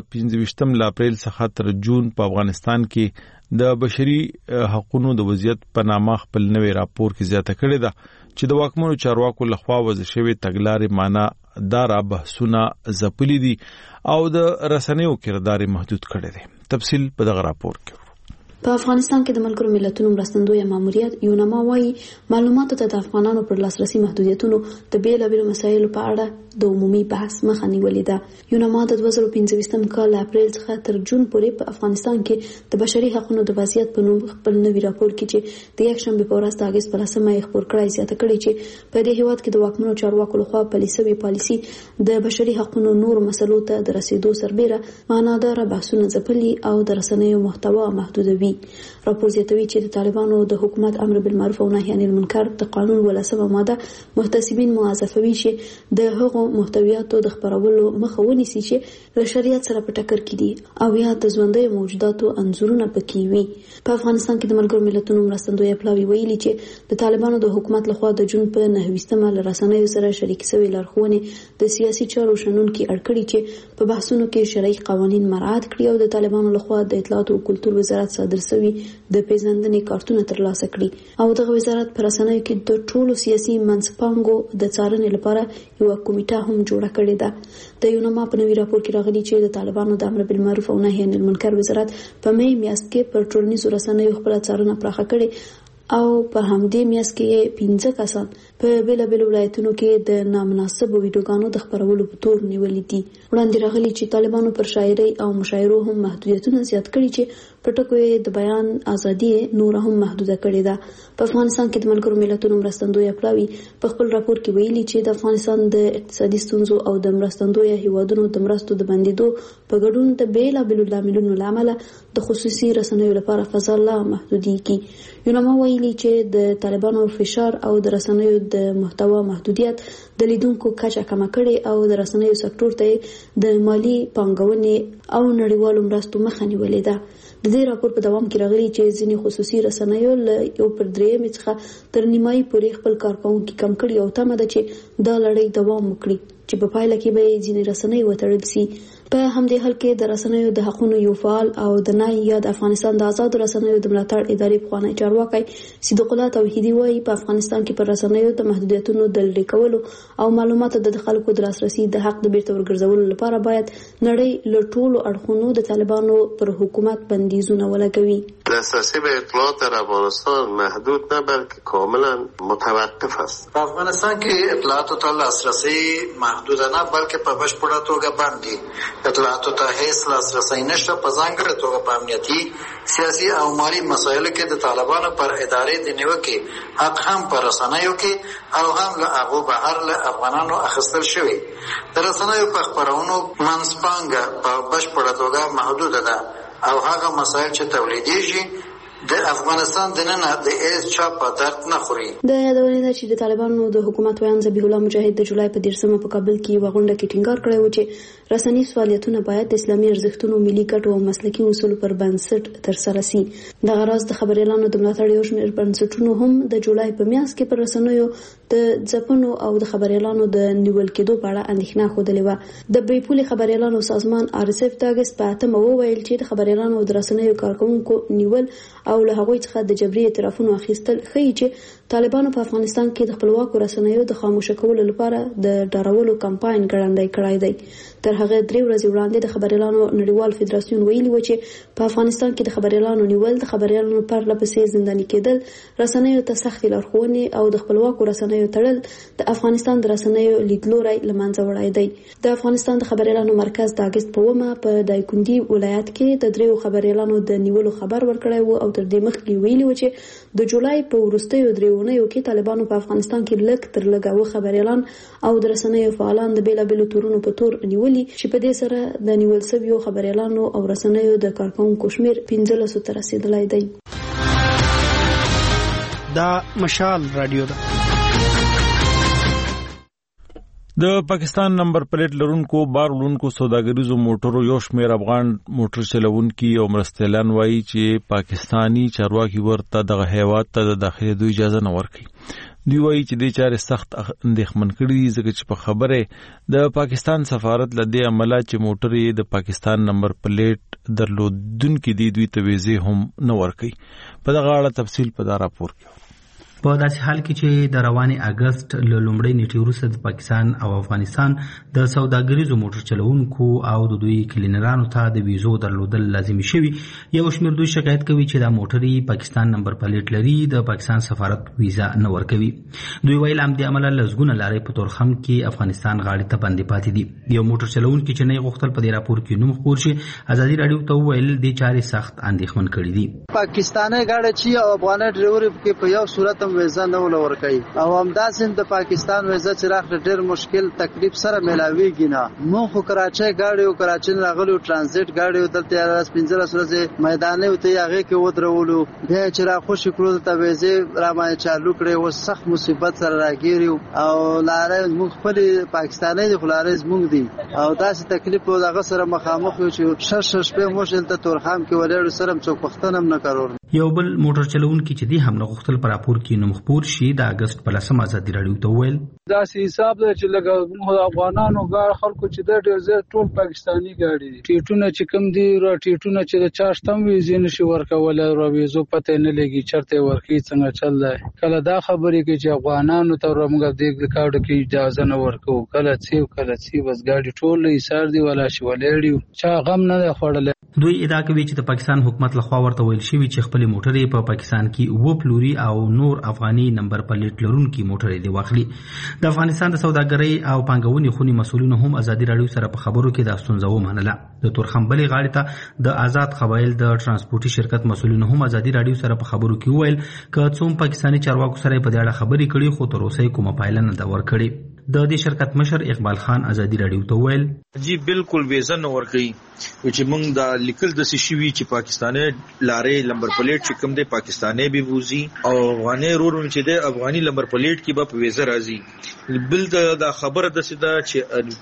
2015 ل اپریل څخه تر جون په افغانستان کې د بشري حقوقو د وضعیت په نامه خپل نوې راپور کې زیاته کړې ده چې د واکمنو چارواکو لخوا وضع شوی تګلارې معنا دارا بحثونه زپلي دي او د رسنیو کردار محدود کړی دی. تفصیل په دغه راپور کې. په افغانستان کې د ملګرو ملتونو مرستندویه ماموریت یوناما وايي معلوماتو ته د افغانانو پر لاسرسي محدودیتونو د بیلابیلو مسایلو په اړه د عمومي بحث مخه نیولې ده. یوناما د 2015 کال اپریل څخه تر جون پورې په افغانستان کې د بشري حقوقو د وضعیت په نوم خپل نوی راپور کې چې د یک شنبه په ورځ د اگست په 10مه خبر کړی زیاته کړی چې په دې هیواد کې د واکمنو چارواکو لخوا پالیسي د بشري حقوقو نور مسلو ته د رسیدو سربېره معنادار بحثونه ځپلي او د رسنیو محتوا محدودوي. راپور زیاتوي چې د طالبانو د حکومت امر بالمعروف او نهي عن المنکر د قانون ولسمه ماده محتسبین موظفوي چې د هغو محتویاتو د خبرولو مخه ونیسي چې له شریعت سره په ټکر کې دي او یا د ژوندۍ موجوداتو انځورونه پکې وي. په افغانستان کې د ملګرو ملتونو مرستندویه پلاوی ویلي چې د طالبانو د حکومت لخوا د جون په 9مه له رسنیو سره شریک شوی لارښوونې د سیاسي چارو شنونکو اړکړي چې په بحثونو کې شرعي قوانين مراعات کړي او د طالبانو لخوا د اطلاعات او کلتور وزارت صادر شوی د پیژندنې کارتونه ترلاسه کړي او دغه وزارت پر رسنیو کې د ټولو سیاسي منځپانګو د څارنې لپاره یو کمیټه هم جوړه کړې ده. د یوناما په نوي راپور کې راغلي چې د طالبانو د امر بالمعروف او نهي عن المنکر وزارت په مې میاشت کې پر ټولنیزو رسنیو خپل څارنه پراخه کړې او په همدې میاشت کې 15 کسان په بیلابیل ولایتونو کې د نامناسب ویډیوګانو د خبرولو په تور نیولې دي. وړاندې راغلي چې طالبانو پر شاعري او مشاعرو هم محدودیتونه زیات کړي چې په ټکو د بیان ازادي نور هم محدوده کړې ده. په افغانستان کې د ملګرو ملتونو مرستندویه پلاوی په خپل راپور کې ویلي چې د افغانستان د اقتصادي ستونزو او د مرستندویه هیوادونو د مرستو د بندیدو په ګډون د بیلابیلو لاملونو لامل د خصوصي رسنیو لپاره فضا لا محدودیږي. یوناما ویلي چې د طالبانو فشار او د رسنیو د محتوا محدودیت د لیدونکو کچه کمه کړي او د رسنیو سکتور ته د مالی پانګونې او نړیوالو مرستو مخه نیولې ده. د دې راپور په دوام کې راغلي چې ځینې خصوصي رسنیو له 1/3 څخه تر نیمایي پورې خپل کارکونکو کم کړي او تمه ده چې دا لړۍ دوام وکړي چې په پایله کې به ځینې رسنۍ وتړل شي. په همدې حال کې د رسنیو د حقوقو یو فعال او د نای یا د افغانستان د آزاد رسنیو د ملاتړ ادارې پخوانی چارواکي صدیق الله توحیدي وایي په افغانستان کې پر رسنیو د محدودیتونو د لرې کولو او معلوماتو د خلکو د لاسرسي د حق د بیرته ورګرځولو لپاره باید نړۍ له ټولو اړخونو د طالبانو پر حکومت بندیزونه ولګوي. د دسترسی به اطلاعات در افغانستان محدود نه بلکه کاملا متوقف است. په افغانستان کې اطلاعاتو ته لاسرسی محدود نه بلکې په بشپړه توګه باندې اطلاعاتو ته هیڅ لاسرسی نشته. په ځانګړې توګه په امنیتي، سیاسي او مالي مسایلو کې د طالبانو پر ادارې د نیوکې حق هم په رسنیو کې او هم له هغو بهر له افغانانو اخیستل شوی. د رسنیو په خپرونو منځپانګه په بشپړه توګه محدوده ده او هغه مسایل چې تولیدېږي د افغانستان دننه د هیڅ چا په درد نه خوري. د یادونې ده چې د طالبانو د حکومت ویان ذبیح الله مجاهد د جولای په 13 په کابل کې یوه غونډه کې ټینګار کړی و چې رسنیز فعالیتونه باید د اسلامي ارزښتونو، ملي ګټو او مسلکي اصولو پر بنسټ ترسره سي. دغه راز د خبریالانو د ملاتړ یو شمېر بنسټونو هم د جولای په میاشت کې پر رسنیو د ځپنو او د خبریالانو د نیول کېدو په اړه اندېښنه ښودلې وه. د بې پولې خبریالانو سازمان RSF د اګست په 8 وویل چې د خبریالانو او د رسنیو کارکوونکو نیول او له هغوی څخه د جبري اعترافونو اخیستل ښیي چې طالبانو په افغانستان کې د خپلواکو رسنیو د خاموشه کولو لپاره د ډارولو کمپاین ګړندی کړی دی. تر هغه 3 ورځې وړاندې د خبریالانو نړیوال فدراسیون ویلي و چې په افغانستان کې د خبریالانو نیول، د خبریالانو پرله پسې زنداني کېدل، رسنیو ته سختې لارښوونې او د خپلواکو رسنیو تړل د افغانستان د رسنیو لیدلوری له منځه وړی دی. د افغانستان د خبریالانو مرکز د اګست په 1 په دایکنډي ولایت کې د 3 خبریالانو د نیولو خبر ورکړی و او تر دې مخکې ویلي و چې د جولای په وروستیو 3 اونیو کې طالبانو په افغانستان کې لږ تر لږه خبریالان او د رسنیو فعالان د بیلابېلو تورونو په تور نیولي چې په دې سره د نیول شویو خبریالانو او رسنیو د کارکوونکو شمېر 15 ته رسیدلی دی. دا مشال رادیو ده. د پاکستان نمبر پلیټ لرونکو بار وړونکو سوداګریزو موټرو یو شمېر افغان موټر چلوونکي او مرستیالان وایي چې پاکستانی چارواکي ورته دغه هیواد ته د داخلېدو اجازه نه ورکوي. دوی وایي چې دې چارې سخت اندېښمن کړي دي ځکه چې په خبره د پاکستان سفارت له دې عمله چې موټر یې د پاکستان نمبر پلیټ درلودونکي دي دوی ته ویزې هم نه ورکوي. په دغه اړه تفصیل په دا راپور کې. په داسې حال کې چې د روانې اگست له لومړۍ نیټې وروسته د پاکستان او افغانستان د سوداګریزو موټر چلوونکو او د دوی کلینرانو ته د ویزو درلودل لازمي شوي، یو شمېر دوی شکایت کوي چې دا موټر پاکستان نمبر پلیټ لري، د پاکستان سفارت ویزا نه ورکوي. دوی ویل همدې امله لسګونه لارې په تورخم کې افغانستان غاړې ته بندې پاتې دي. یو موټر چلوونکي چې نه غوښتل په دې راپور کې نوم خپور شي، ازادي راډیو ته وویل دې چارې سخت اندېښمن کړي دي. پاکستاني غاړه چې او افغاني ډرایور کې په یو صورت ویزا نه ولور کوي او همداسې د پاکستان ویزا چې راخله ډېر مشکل تکلیف سره ملاويږي نه. مونږ خو کراچۍ غاړې او کراچۍ راغلو ترانزیت غاړې او دلته 15 ورځې میدانې او ته هغه کې ودرولو، بیا چې را خوشی کړو ته ویزې را باندې چالو کړې او سخت مصیبت سره راګیریو او لارې مونږ خپل پاکستاني د خلارې زمونږ دي او داسې تکلیف او دغه سره مخامخ یو چې شش په مشل ته تورخام کې ولې سره څوک وختنه نه کارور. یو بل موټر چلوونکي چې دی هم نه غوښتل پر راپور کې نوم خپور شي، د اگست په 10 ازادي راډیو ته وویل دا حساب ده چې لکه افغانانو غاړ خلکو چې د ډېر زیات ټول پاکستانی غاړي دي، ټیټونه چې کم دي را ټیټونه چې د چاشتم ویزې نشي ورکول او ویزو پته نه لګي چرته ورکی څنګه چل دی. کله دا خبرې کې چې افغانانو ته موږ د کاډو کې اجازه نه ورکو، کله څه بس غاډي ټول ایثار دی ولا شي ولېړي چا غم نه خوړل. دوی ادعا کوي چې د پاکستان حکومت لخوا ورته ویل شوی چې خپل موټرې په پاکستان کې و پلوري او نور افغاني نمبر پلیټ لرونکي موټرې دی واخلي. د افغانستان د سوداګرۍ او پانګونې خونی مسولین هم ازادي راډیو سره په خبرو کې د ستونزو ومنله. د تورخم بلې غاړې ته د آزاد قبایل د ترانسپورتي شرکت مسولین هم ازادي راډیو سره په خبرو کې ویل که څوم پاکستانی چارواکو سره په دې اړه خبرې کړي خو تر اوسه کومه پایله نه دا ورکړي. د دې شرکت مشر اقبال خان ازادي راډیو ته ویل جی بالکل ویزا نه ورکړي چې موږ دا لیکل د سشوي چې پاکستاني لارې نمبر پلیټ چې کوم دی پاکستاني به ووزي او افغاني رور چې دی افغاني نمبر پلیټ کې به ویزا راځي. بل دا خبره د سیده چې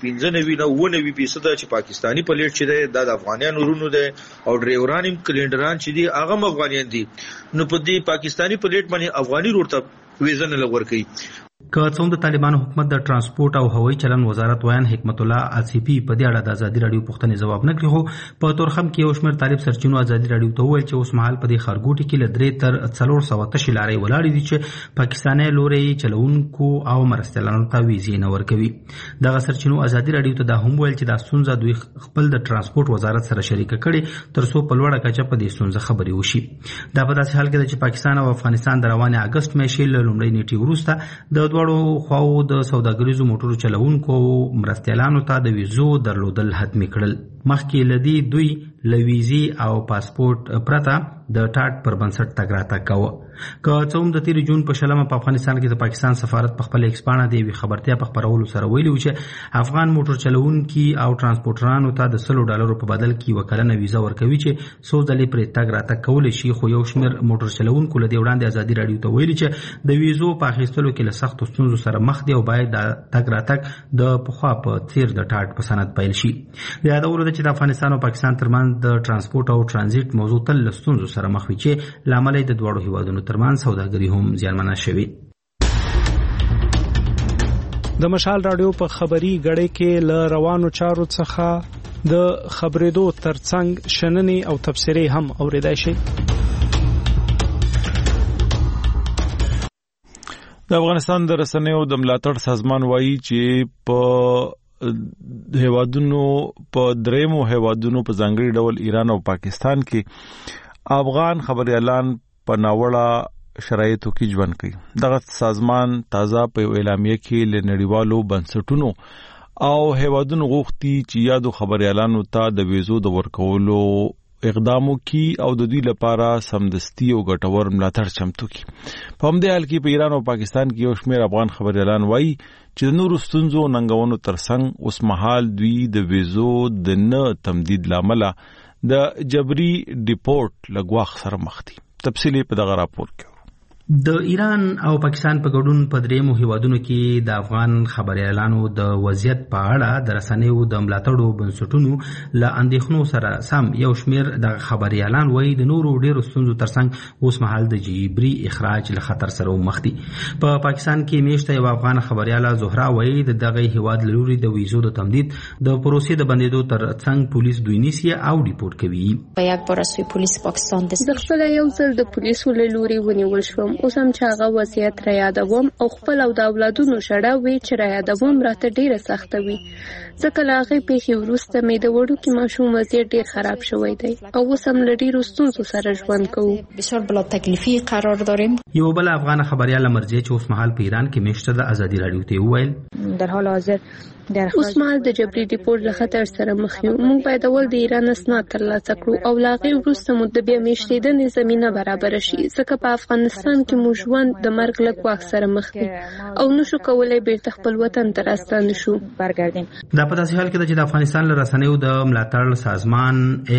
95% چې پاکستاني پلیټ چې دی د افغانانو رونو دی او ډرایوران هم کلینډران چې دی هغه افغانان دي، نو په دې پاکستاني پلیټ باندې افغاني رور ته ویزا نه لور کوي. که څوم د طالبانو حکومت د ترانسپورت او هوایي چلن وزارت ویان حکمت الله آصفي په دې اړه د ازادي رادیو پوښتنې ځواب نه کړی، خو په تورخم کې یو شمېر طالب سرچینو ازادي رادیو ته وویل چې اوس مهال په دې ښارګوټي کې له 3 تر 400 تشې لارې ولاړې دي چې پاکستاني لوري چلوونکو او مرستیالانو ته ویزې نه ورکوي. دغه سرچینو ازادي رادیو ته دا هم ویل چې دا ستونزه دوی خپل د ترانسپورت وزارت سره شریکه کړي ترڅو په لوړه کچه په دې ستونزه خبرې وشي. دا په داسې حال کې ده چې پاکستان او افغانستان د روانې اګست میاشتې له لومړۍ نیټې وروسته د دواړو خواو د سوداګریزو موټرو چلوونکو مرستیالانو ته د ویزو درلودل حتمي کړل. مخکې لدی دوی له ویزې او پاسپورت پرته د ټاټ پر بنسټ تګ راتګ کاوه. که څه هم د تیر جون په شلمه په افغانستان کې د پاکستان سفارت په خپل ایکس پاڼه د یوې خبرتیا په خپرولو سره ویلي و چې افغان موټر چلوونکي او ترانسپورټرانو ته د $100 په بدل کې یوه کلنه ویزه ورکوي چې څو ځلې پرې تګ راتګ کولی شي. خو یو شمېر موټر چلوونکو له دې وړاندې ازادي راډیو ته ویلي چې د ویزو په اخیستلو کې له سختو ستونزو سره مخ دي او باید د تګ راتګ د پخوا په څیر د ټاټ په سند پیل شي. د یادولو ده چې د افغانستان او پاکستان ترمنځ د ترانسپورت او ترانزیت موضوع تل له ستونزو سره مخ وي چې له امله د دواړو هیوادونو ترمنځ سوداګري هم زیانمنه شوي. د مشال رادیو په خبري غړې کې ل روانو چارو څخه د خبرېدو ترڅنګ شننې او تبصرې هم اوریدای شي. د افغانستان د رسنیو د ملاتړ سازمان وایي چې په هیوادونو په دریمو هیوادونو په ځانګړي ډول ایران او پاکستان کې افغان خبريالان په ناوړه شرایطو کې ژوند کوي. دغه سازمان تازه په اعلامیه کې له نړیوالو بنسټونو او هیوادونو غوښتي چې یادو خبريالانو ته د ویزو د ورکولو اقدامو کی او د دوی لپاره سمدستي او ګټور ملاتړ چمتو کی. په همدې حال کې په ایران او پاکستان کې یو شمېر افغان خبريالان وایي چې د نورو ستونزو ننګونو ترڅنګ اوس مهال دوی د ویزو د نه تمدید لامل د جبري ډیپورت لګواخ سره مخ دي. تفصیلی په دغه راپور کې. د ایران او پاکستان په ګډون په دریمو هیوادونو کې د افغان خبريالانو د وضعیت په اړه د رسنیو د ملاتړو بنسټونو له اندېښنو سره سم یو شمېر د خبريالان وایي د نورو ډېرو ستونزو ترڅنګ اوس مهال د جبري اخراج له خطر سره مخ دي. په پاکستان کې میاشته یو افغان خبرياله زهرا وایي د دغه هیواد لوري د ویزو د تمدید د پروسې د بندیدو ترڅنګ پولیس دوی نیسي او ریپورت کوي. په یک بار از پولیس پاکستان د خپل یو ځل د پولیسو له لوري ونیول شوم. اوس هم چې هغه وضعیت را یادوم او خپل او د اولادونو شړه وي چې را یادوم راته ډیره سخته وي. ځکه له هغې پیښې وروسته مې د وړوکي ماشوم وضعیت ډیر خراب شوی دی او اوس هم له ډیرو ستونزو سره ژوند کوو. بسیار بلا تکلیفي قرار داریم. یو بل افغان خبريال مرزیه چې اوس مهال په ایران کې میشته د ازادي راډیو ته وویل در حال حاضر اوس مهال د جبري ډیپورت له خطر سره مخ یو. موږ باید اول د ایران اسناد ترلاسه کړو او له هغې وروسته مو د بیا میشتېدنې زمینه برابره شي ځکه په افغانستان کې مو ژوند د مرګ له ګواښ سره مخ دی او نشو کولی بیرته خپل وطن ته راستانه شو. برګردیم. دا په داسې حال کې ده چې د افغانستان له رسنیو د ملاتړ سازمان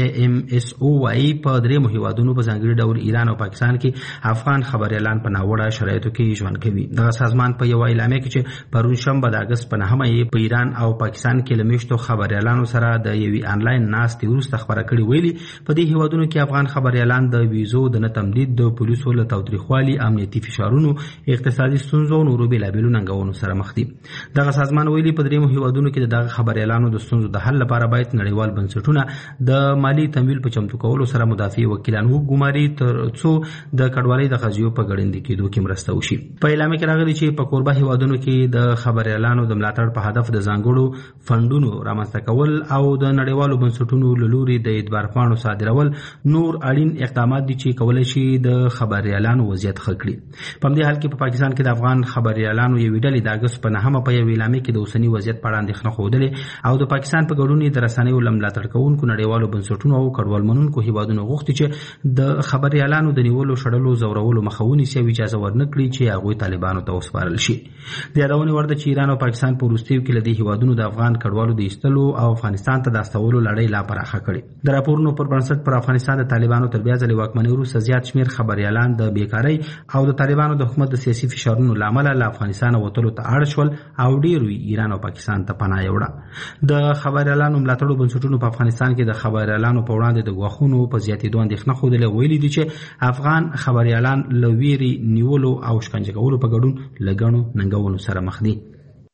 AMSO وايي په دریمو هیوادونو په ځانګړي ډول ایران او پاکستان کې افغان خبريالان په ناوړه شرایطو کې ژوند کوي. دغه سازمان په یو اعلامیه کې چې پرون شنبه د اګست په 9 په ایران او پاکستان کې لمیشتو خبريالانو سره د یوې انلاین ناستې وروسته خبره کړې ویلي په دې هیوادونو کې افغان خبريالان د ویزو د نه تمدید د پولیسو له تاوتریخوالي امنیتي فشارونو اقتصادي ستونزو او نورو بیلابیلو ننګونو سره مخ دي. دغه سازمان ویلي په دریمو هیوادونو کې دغه خبريالانو د ستونزو د حل لپاره باید نړیوال بنسټونه د مالی تمویل په چمتو کولو سره مدافع وکیلان وګماري ترڅو د کډوالۍ د قضیو په ګړندې کېدو کې مرسته وشي. په اعلامیه کې راغلي چې په کوربه هیوادونو کې د خبريالانو د ملاتړ په هدف د ځانګړو فندونو رامنځته کول او د نړیوالو بنسټونو له لوري د ادبار پاڼو صادرول نور اړین اقدامات دي چې کولای شي د خبريالانو وضعیت ښه کړي. په دې حال کې په پاکستان کې د افغان خبريالانو یوې ډلې د اګست په 9 په یوې اعلامیه کې د اوسني وضعیت په اړه اندېښنه ښودلې او د پاکستان په ګډون د رسنیو ملاتړ کوونکو نړیوالو بنسټونو او کډوال منونکو هیوادونو غوښتي چې د خبريالانو د نیولو شړلو زورولو مخه ونیسي او اجازه ورنکړي چې هغوی طالبانو ته وسپارل شي. د یادونې وړ ده چې ایران او پاکستان په وروستیو کې له دې هیوادونو د افغان کډوالو د ایستلو او افغانستان ته د استولو لړۍ لا پراخه کړې. د راپورونو پر بنسټ پر افغانستان د طالبانو تر بیا ځلې واکمنۍ وروسته زیات شمېر خبريالان د بیکارۍ او د طالبانو د حکومت د سیاسي فشارونو لامل له افغانستان وتلو ته اړ شول او ډیر ایران او پاکستان ته پناه یوړه. د خبريالانو ملاتړو بنسټونو په افغانستان کې د خبريالانو په وړاندې د غوښونو په زیاتېدو اندېښنه خوده ویلي دي چې افغان خبريالان له ویري نیولو او شکنجه کولو په ګډون لګڼو ننګونو سره مخ دي.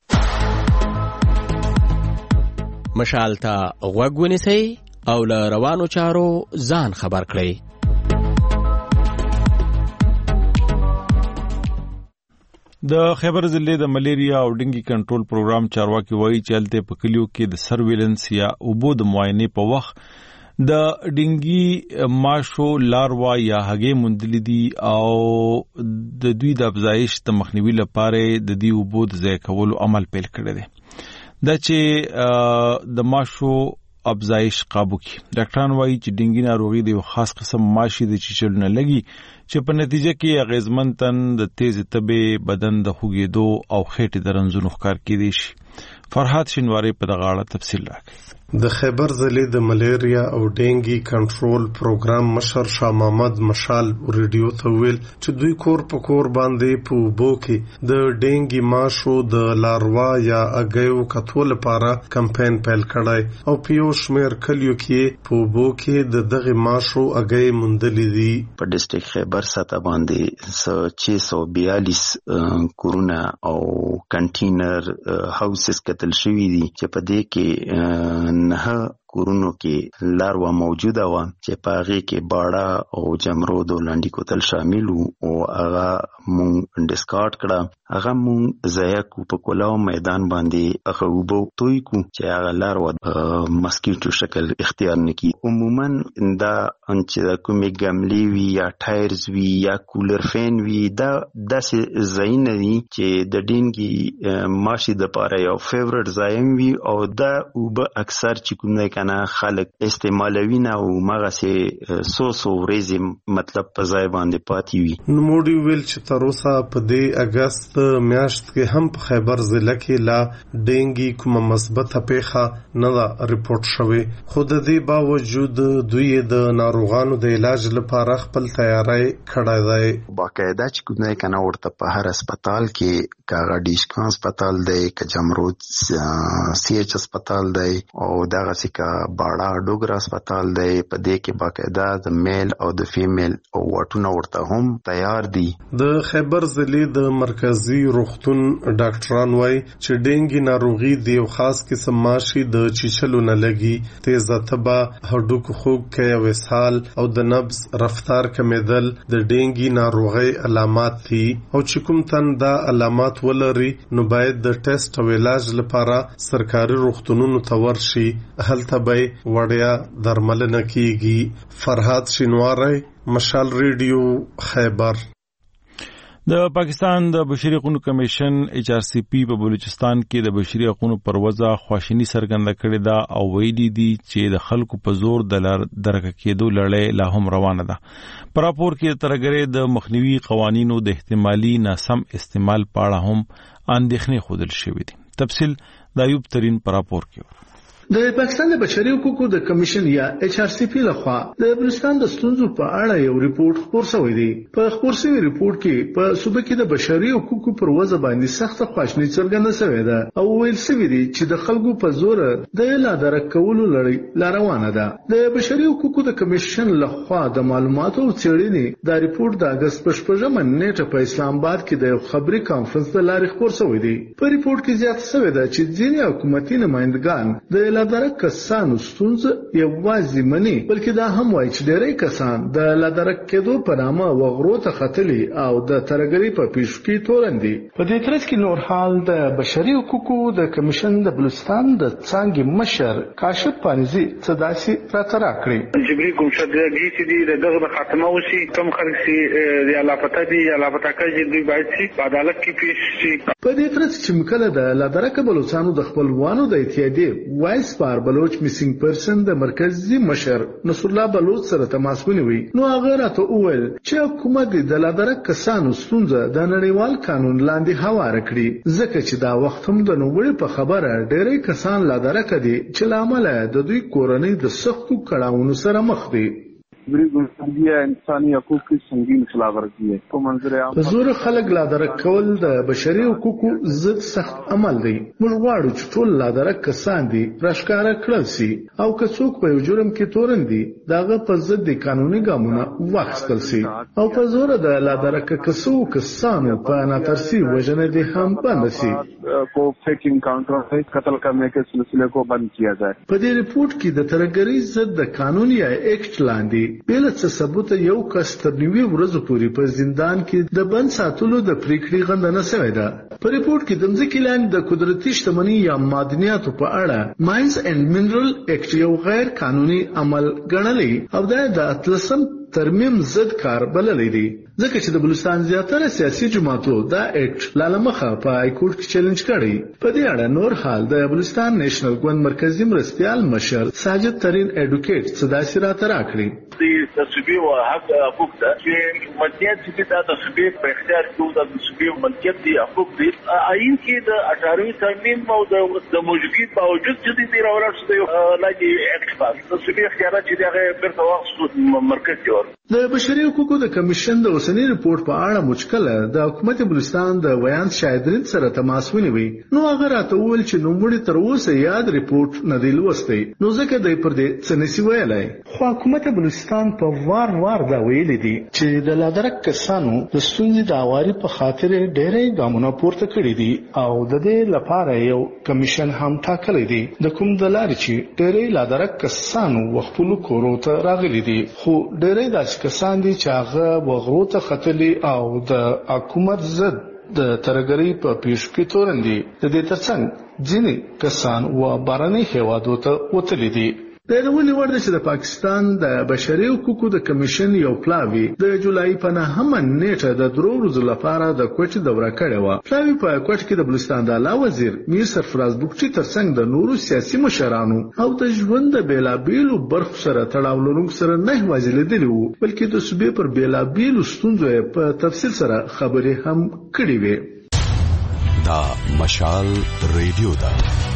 مشال ته غوږ ونیسئ او له روانو چارو ځان خبر کړئ. د خیبر ضلع د ملیریا او ډنګي کنټرول پروګرام چارواکي وایي چې هلته په کلیو کې د سرویلنس یا اوبو د معاینې په وخت د ډنګي ماشو لاروا یا هګې موندلې دي او د دوی د افزایش د مخنیوي لپاره د دې اوبو د ضایع کولو عمل پیل کړی دی. دا چې د ماشو افزایش قابو کی. ډاکټران وایي چې ډنګي ناروغي د یو خاص قسم ماشي د چیچلو نه لګي چې په نتیجه کې اغیزمن تن د تیز تبې بدن د خوګېدو او خېټې د رنځونو ښکار کېدی شي. فرحات شینواری په دغه اړه تفصیل راکړي. د خیبر ضلع د ملیریا او ډینګي کنټرول پروګرام مشر شاه محمد مشال ریډیو ته ویل چې دوی کور په کور باندې په اوبو کې د ډینګي ماشو د لاروا یا اګیو کتو لپاره کمپاین پیل کړی او په یو شمېر کلیو کې په اوبو کې د دغه ماشو اګی موندلې دي. په ډیسټریکټ خیبر ساته باندې 642 کورونه او کنټینر هاوسز کتل شوي دي چې په دې کې نه کورونو کې لاروا موجوده و چې په هغه کې باړه او جمرود او لنډی کوتل شامل وو او هغه مونږ ډیسکارډ کړه. هغه مونږ ضایع کو په کولاو میدان باندې هغه وبو توي کو چې هغه لاروا مسکیټو شکل اختیار نکي. عموما دا چې کومې ګملې وی یا ټایرز وی یا کولر فین وی دا داسې ځای نه دي چې د ډینګي ماشي د پاره یو فیورټ ځای وي او دا وب اکثر چې کوم نه خلک استعمالوي نه او مغه سه سو ورځې مطلب په ځای باندې پاتې وي. نو موډي ویل چې تر اوسه په دې اگست میاشت کې هم په خیبر ضلع کې لا ډینګي کومه مثبته پیښه نه ریپورت شوه. خو د دې باوجود دوی د ناروغانو د علاج لپاره خپل تیاری کړی دی. باقاعده چې کوم نه کنه ورته په هر هسپتال کې کاغه ډیشکان هسپتال دی که جمرود سی ایچ هسپتال دی او دغه څخه باړه ډوګر هسپتال دی. په دې کې باقاعده د میل او د فیمیل او واټونه ورته هم تیار دي. د خیبر ضلع د مرکزی روغتون ډاکټران وایي چې ډینګي ناروغي د یو خاص قسم ماشي د چیچلو نه لګي تیزه تبه هډوکو خوږ کې او اسهال او د نبض رفتار کمیدل د ډینګي ناروغي علامات دي او چې کوم تن دا علامات ولري نو باید د ټیسټ او علاج لپاره سرکاري روغتونونو ته ورشي. هلته به وړیا درملنه کیږي. فرحات شینواری مشال ریډیو خیبر. د پاکستان د بشري حقوقو کمیشن HRCP په بلوچستان کې د بشري حقوقو پر وضع خواشینی څرګنده کړې ده او ویلي دي چې د خلکو په زور د درک کېدو لړۍ لا هم روانه ده. په راپور کې ترګرې د مخنیوي قوانینو د احتمالي ناسم استعمال په اړه هم اندېښنې ښودل شوې دي. تفصیل د ایوب ترین په راپور کې. د پاکستان د بشري حقوقو د کمیشن یا HRCP لخوا د بلوچستان د ستونزو په اړه یو ریپورت خپور شوی دی. په خپور شوی ریپورت کې په صوبه کې د بشري حقوقو پر وضع باندې سخت خواشینی څرګنده شوې ده او ویل شوی دی چې د خلکو په زور د لا درک کولو لړۍ لا روانه ده. د بشري حقوقو د کمیشن لخوا د معلوماتو او څېړنې د ریپورت د اگست په 8 نیټه په اسلام آباد کې د خبري کانفرنس د لارې خپور شوی دی. په ریپورت کې زیاته شوی ده چې ځینې حکومتي نمائندگان د لادرک کسانو ستونزه یوازې مني بلکې دا هم وایي چې ډېری کسان د لادرک کېدو په نامه وغرو ته ختلي او د ترګري په پیښو کې تورندي. په دې ترڅ کې نور حال د بشري حقوقو د کمیشن د بلوچستان د څانګې مشر کاشف پانیزي صداسي راترا کړی. جبري ګمشدګي چې د دغه خاتمه وشي کوم خلک چې د علاقه دي علاقه کوي دوی باید چې عدالت کې پیښ شي. په دې ترڅ چې مکله د لادرک بلوچستانو د خپلوانو د اتحادیې وایس پار بلوچ میسنګ پرسن د مرکزی مشر نصر الله بلوچ سره تماس ونیوي. نو هغه راته وویل چې حکومت د لادرک کسانو ستونزه د نړیوال قانون لاندې هوار کړي ځکه چې دا وخت هم د نوړې په خبره ډېری کسان لادرک دي چې لامل د دوی کورنۍ د سختو کړهونو سره مخ دي. ګوندي انساني حقوق کی سنگین خلاف ورزي ہے په منظر عام زور خلک لا درک کول د بشري حقوقو ضد سخت عمل دی. موږ غواړو چې ټول لا درک کسان دي راشکاره کړل شي او که څوک په جرم کې تورن دي داغه په ضد قانوني ګامونه واخیستل شي او په زور د لا درک کسانو په ناترسي وجنه دي هم بند شي کو फेक इनकाउंटर से कत्ल करने के सिलसिले को बंद किया जाए. په دې ریپورت کې د ترګری ضد د قانوني ایکټ لاندې بل څه ثبوت یو کس تر 90 ورځې پورې په زندان کې د بند ساتلو د پریکړې غندنه شوې ده. په ریپورت کې د ځمکې لاندې د قدرتي شتمنۍ یا معدنیاتو په اړه ماینز اینڈ منرل ایکټ یو غیر قانوني عمل ګڼلی او دا د اتلسم ترمیم ضد کار بللی دی ځکه چې د بلوچستان زیاتره سیاسي جماعتو دا ایکټ لالمخه په های کورټ کې چیلنج کړی. په دې اړه نور حال د بلوچستان نېشنل ګوند مرکزی مرستيال مشر ساجد ترين اډوکیټ صداسي را تر اخلي د تصویب او حق حقوق ده چې ملکیت چې د تصویب په اختیار کې د تصویب ملکیت دي حقوق دي آئین کې د 18 ترمیم او د موجودیت باوجود چې د راوړل شوی لاګي ایکټ پاس تصویب اختیارات چې هغه پر تواصل مرکز جوړ د بشري حقوقو د کمیشن د اوسنی ریپورت په اړه مشکله د حکومت بلوچستان د ویان شاهدرین سره تماس ونیوي نو هغه راته وویل چې نوموړي تر اوسه یاد ریپورت نه دی لوستی نو ځکه د پر دې څه نسی ویلای. خو حکومت بلوچستان په وار دا ویلي دي چې د لادرک کسانو د ستونزې د اواري په خاطر ډېرې ګامونه پورته کړي دي او د دې لپاره یو کمیشن هم ټاکلی دی د کوم د لارې چې ډېرې لادرک کسانو وخپلو کورو ته راغلي دي خو ډېرې داسې کسان دي چې هغه وغرو ته ختلي او د حکومت ضد د ترګری په پیښ کې تورندي د دې ترڅنګ ځینې کسان و بارني هیوادو ته وتلي دي. د نوونی ورده چې د پاکستان د بشري حقوقو د کمیشن یو پلاوی د جولای په 9 نیټه د درو ورځې لپاره د کوټ دوره کړې و. پلاوی په کوټ کې د بلوچستان د اعلی وزیر میر سرفراز بوکچي ترڅنګ د نورو سیاسي مشرانو او د ژوند د بیلابیلو برخو سره تړاو لرونکو سره نه یوازې لیدلی وو بلکې د صوبې پر بیلابیلو ستونزو په تفصیل سره خبرې هم کړې وې. دا مشال ریډیو دا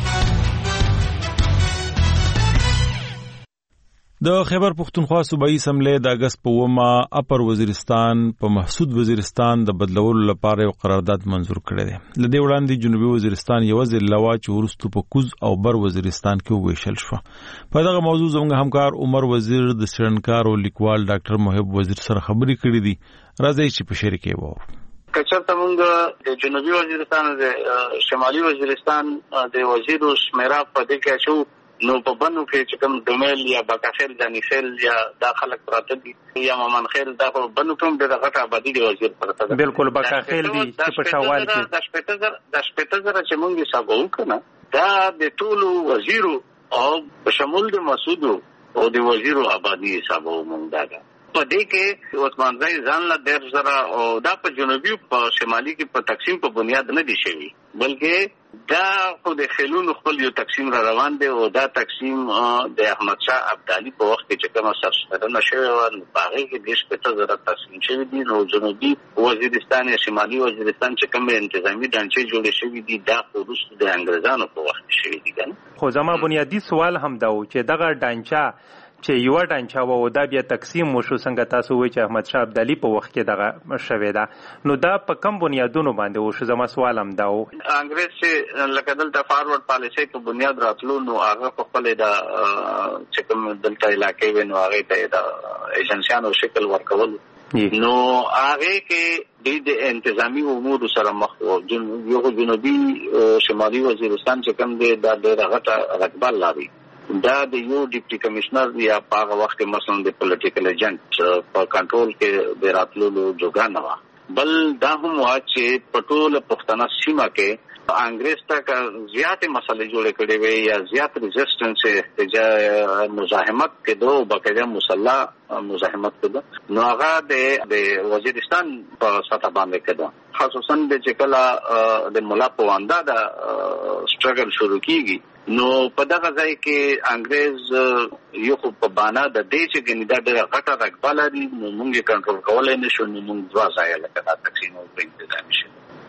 د خیبر پختونخوا صوبایي اسمبلی د اگست په 9 اپر وزیرستان په محسود وزیرستان د بدلولو لپاره یو قرارداد منزور کړی دی. لدې وړاندې جنوبي وزیرستان یو ضلع وا چې ورستو په کوز او بر وزیرستان کې وویشل شو. په دغه موضوع زموږ همکار عمر وزیر د سرنکار او لیکوال ډاکټر محب وزیر سره خبرې کړې دي. راځي چې په شریکه وو. کچرته موږ د جنوبي وزیرستان د شمالي وزیرستان د وزیر شمیرا په دې کې شو نو په بنو کې چې کوم دومل یا باکافل دانیفل یا داخله پراته دي یا ممن خیر دا په بنو کوم د غټه آبادی دی وزیر پراته ده بالکل باکافل دي چې په شوال کې د شپږ چې موږ حساب وکړو دا د ټولو وزیرو او شمول د مسعود او د وزیرو آبادی حساب ومنځ دا په دې کې عثمان زئی ځان له ډېر زره او دا په جنوبي په شمالي کې په تقسیم په بنیاد نه دي شوی بلکې دا خو د خلونو خپل یو تقسیم را روان دی او دا تقسیم د احمد شاه ابدالي په وخت کې چې کومه سرسپرنه شوی و په هغه کې د شپږ زره تقسیم شوی دي نو جنوبي وزیرستان یا شمالي وزیرستان چې کومه انتظامی ډانچې جوړې شوی دي دا خو وروسته د انګريزانو په وخت شوی دي کنه. خو زما بنیادی سوال هم دا و چې دغه ډانچه چې یو ډانچا و دا بیا تقسیم وشو څنګه تاسو وایي چې احمد شاه ابدالي په وخت کې دغه شوی دا نو دا په کم بنیادونو باندې وشو زما سوال هم دا و انګريز چې لکه دلته فارورډ پالیسي په بنیاد راتلو نو هغه په خپل دا چې کوم دلته علاقې ونو هغه ته دا ایجنسیانو شکل ورکول نو هغه کې د انتظامی امور سره مخ او یو جنوبي شمالي وزیرستان چې کوم دی دا د غټه رقبه لري دا د یو ډیپټي کمشنر یا په هغه وخت مثلا د پولیټیکل ایجنټ په کنټرول کې د راتلو جوګه نه و بل دا هم وا چې په ټول پښتنه سیمه کې انګريز ته زیاتې مسلې جوړې کړې وي یا زیات ریزिस्टेंस احتجاج مزاحمت کې دوه باقاعده مسلح مزاحمت کې نو هغه د وزیرستان په سطح باندې کېده خصوصا د چکلا د مولا پواندا د سټرګل شروع کیږي نو په دغه ځای کې انګريز یو په بانا د دې چې ګندا د غټه رقبه لري نو موږ کنټرول کولای نشو نو موږ ځای لکه تقسیم او انتظام شي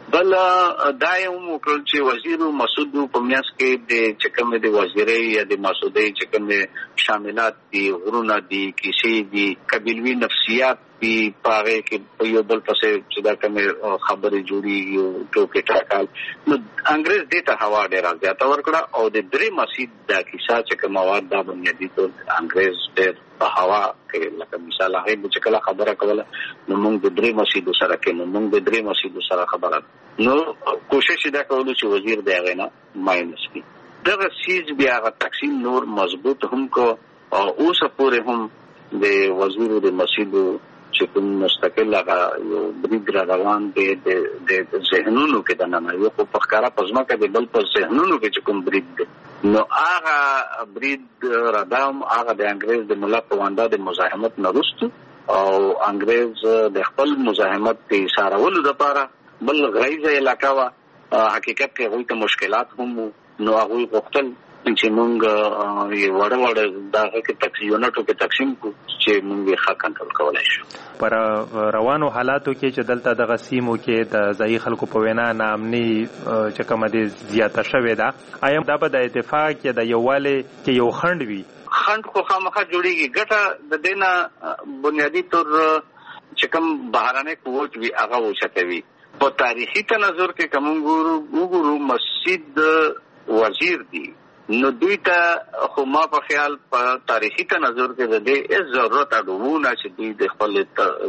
بل دا یو وکړل چې وزیر مسعود په میاس کې د چکم د وزیرۍ یا د مسعودي چکم شاملات دي غرونه دي کیسې دي قبیلوي نفسیات دي پاره کې یو بل پسې چې دا کوم خبرې جوړي یو ټوکې ټاکل نو انګريز دې ته هوا ډېر زیاته ورکړه او د درې مسجد د کیسه چې کوم مواد دا بنیادی ټول انګريز ډېر په هوا کې لکه مثال هغه چې کله خبره کوله نو موږ د درې مسجد سره کې نو موږ د درې مسجد سره خبره نو کوشش دا کولو چې وزیر دی هغه نه ماینس کی دغه سیز بیا هغه تقسیم نور مضبوط هم کو او اوس پورې هم د وزیر د مسجد چې کوم مستقل هغه یو برید روان دی د ذهنونو کې د نه یو په ښکارا پزما کې د بل په ذهنونو کې چې کوم برید دی نو هغه برید رادام هغه د انګريز د ملا پواندا د مزاحمت نه وروسته او انګريز د خپل مزاحمت په اشارهولو لپاره بل غریزه علاقه وا حقیقت کې هغوی ته مشکلات هم نو هغوی غوښتل چې موږ یو وړ دغه کې تقسیمونو کې تقسیم کو چې موږ ښه کنټرول کولای شو پر روانو حالاتو کې چې دلته د غسیمو کې د ځای خلکو په وینا نامني چې کومه دي زیاته شوې ده ایم دا په د اتفاق کې د یووالي کې یو خند وي خند خو خامخا جوړیږي ګټه د دینه بنیادی تور چې کوم بهرانه قوت وی هغه وشتوي په تاریخي تناظر کې کوم ګورو مسجد وزیر دی نو دوی ته خو ما په خیال په تاریخي تناظر کې د دې ضرورت اډوونه چې دوی د خپل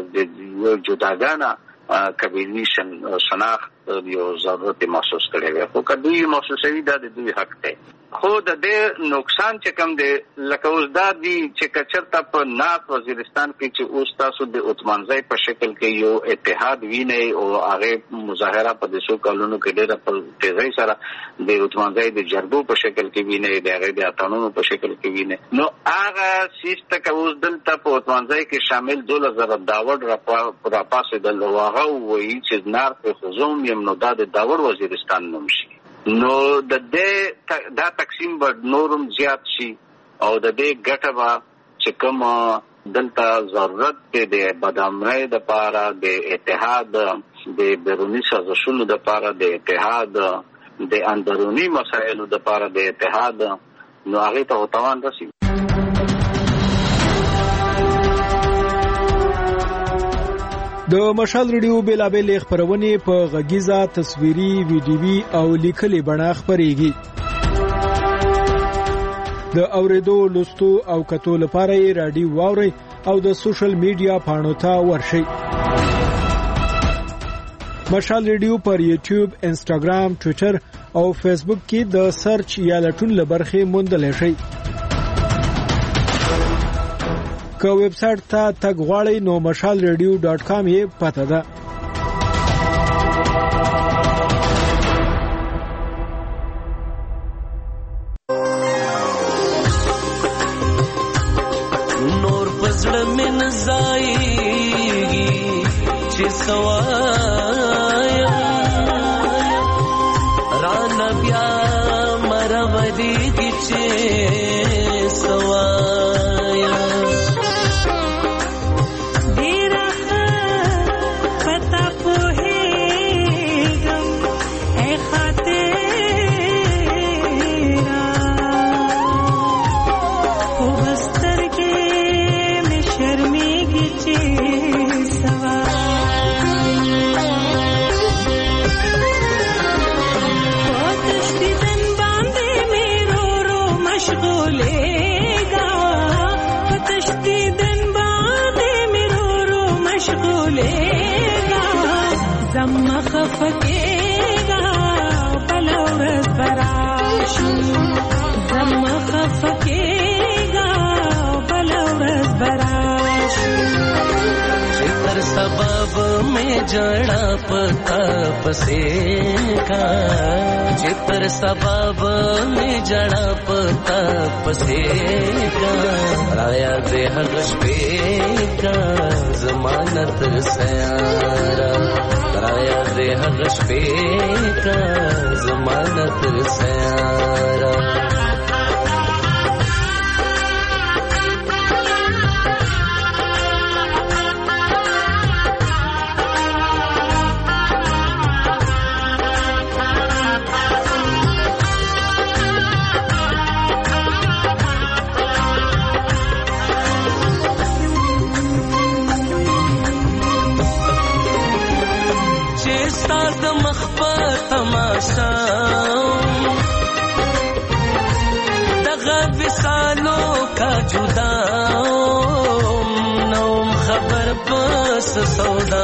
د جداګانه قبیلوي شناخت یو ضرورت محسوس کړي وي خو کدوې محسوسوي دا د دوی حق دی خو د دې نقصان چې کوم دی لکه اوس دا دی چې کچرته په نات وزیرستان کې چې اوس تاسو د عثمانزای په شکل کې یو اتحاد ویني او هغه مظاهره په دسو کالونو کې ډېر په تیزی سره د عثمانزای د جربو په شکل کې ویني د هغه د اتانونو په شکل کې ویني نو هغه سیسته که اوس دلته په عثمانزای کې شامل 2000 داور را پاسې د لواغه وایي چې نار په خزوم یم نو دا د داور وزیرستان نوم شي نو د دې دا تقسیم به نورم زیات شي او د دې ګټه به چې کوم دلته ضرورت دی د بدامنۍ د پاره د اتحاد د بیرونی سازشونو د پاره د اتحاد د اندرونی مسایلو د پاره د اتحاد نو هغه ته توان رسي د مشال ریډیو بیلابل خبرونه په غږیزه تصویري ویډیوي او لیکلي بڼه خبريږي د اوریدو لوستو او کتو لپاره رادیو واوري او د سوشل میډیا پاڼو ته ورشي مشال ریډیو پر یوټیوب انسټاګرام ټوئیټر او فیسبوک کې د سرچ یا لټون لبرخه موندل شي که ویب سټ ته تګ غواړئ نو mashalradio.com یې پته ده نور پزړه من زایږي چې سوایا ران بیا مرودي کې چې سوایا خفقېږه بل ورځ به راشي زما خفقېږه بل ورځ به راشي چې تر سبب مې جړه پتا پسې کا چې تر سبب مې جړه پتا پسې کا رایا دې هغه شپې کا ضمانت سیارا رایا دې هغه شپې کا ضمانت سیارا माशाम दगा विसालो का जुदा नौम खबर बस सौदा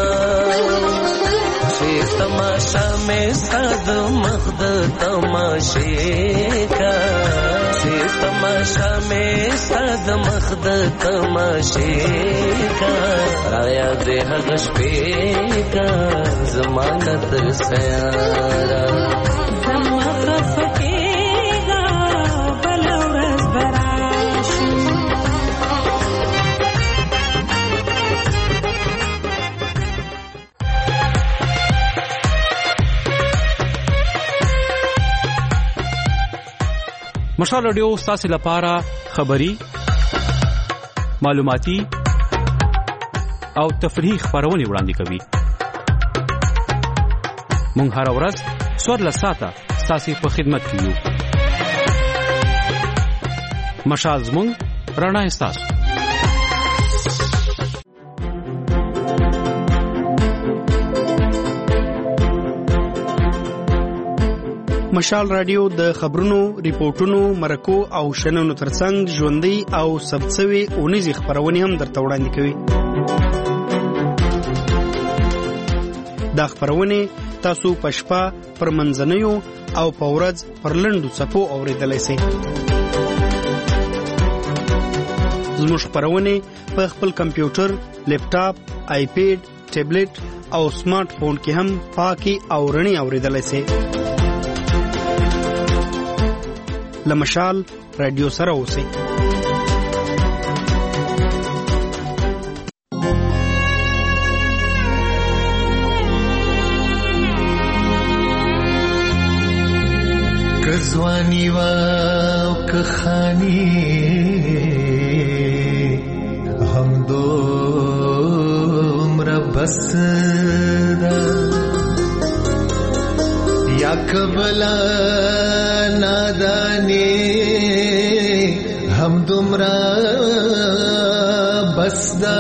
शेर तमाशा में सद मखद तमाशे का शेर तमाशा में सद मखद तमाशे का आया दे हगश पे का जमानत सयारा जमानत फकेगा बलौरस बराशी مشال رادیو ستاسو لپاره خبری معلوماتي او تفریحي خبرونه وړاندې کوي. مونږ هر ورځ 14 ساعته ستاسو په خدمت کې یو. مشال زموږ رڼا ستاسو. مشال رادیو د خبرونو، ریپورتونو، مرکو او شننو ترڅنګ ژوندۍ او ثبتسوي اونیزي خبرونه هم درته وړاندې کوي. دا خبرونه تاسو په شپه پر منځنیو او په ورځ پر لنډو څپو اوریدلای شئ. زموږ خبرونه په خپل کمپیوټر، لیپټاپ، آیپیډ، ټابلیټ او سمارټ فون کې هم پاکي او رڼي اوریدلای شئ. لمشال رادیو سره اوسئ. کزوانی و کخانی هم دومره بس ده یا کبلا نادانی هم دومره بس ده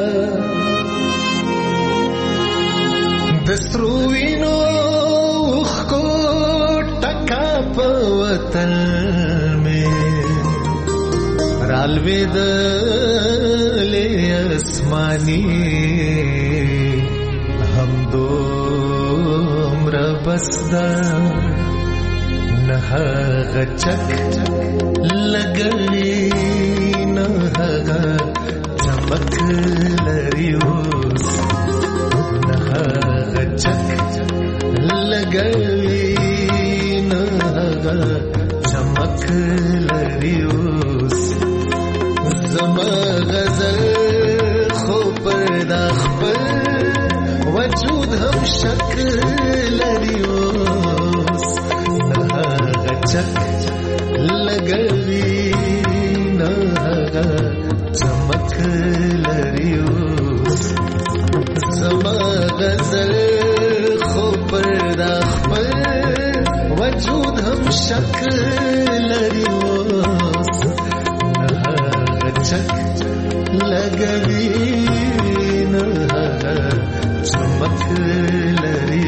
دستروینو خو ټکا په وطن میں رالویدلې اسمانی هم دومره بس ده نه هغه چک لګلی نه هغه چمک لري اوس نه هغه چک لګلی نه هغه چمک لري اوس زما غزل خو پر دا خپل وجود هم شکل لري اوس چک لګوي نه هغه چمک لري اوس زما غزل خو پر دا خپل وجود هم شکل لري اوس نه هغه چک لګوي نه هغه چمک لري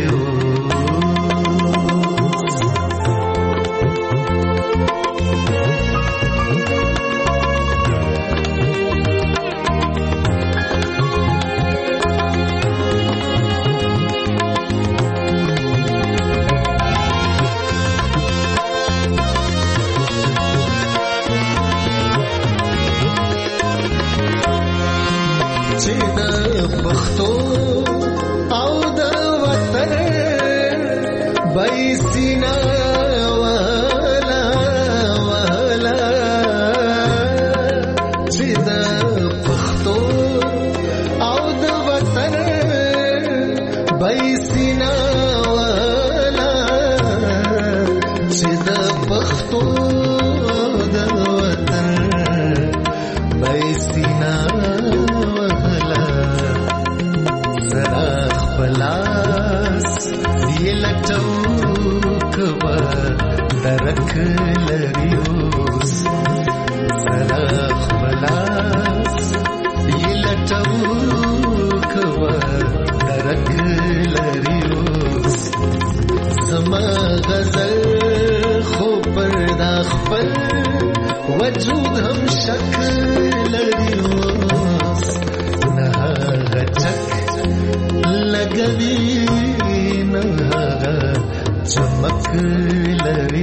خپل وجود هم شکل لري اوس نه هغه چک لګوي نه هغه چمک لري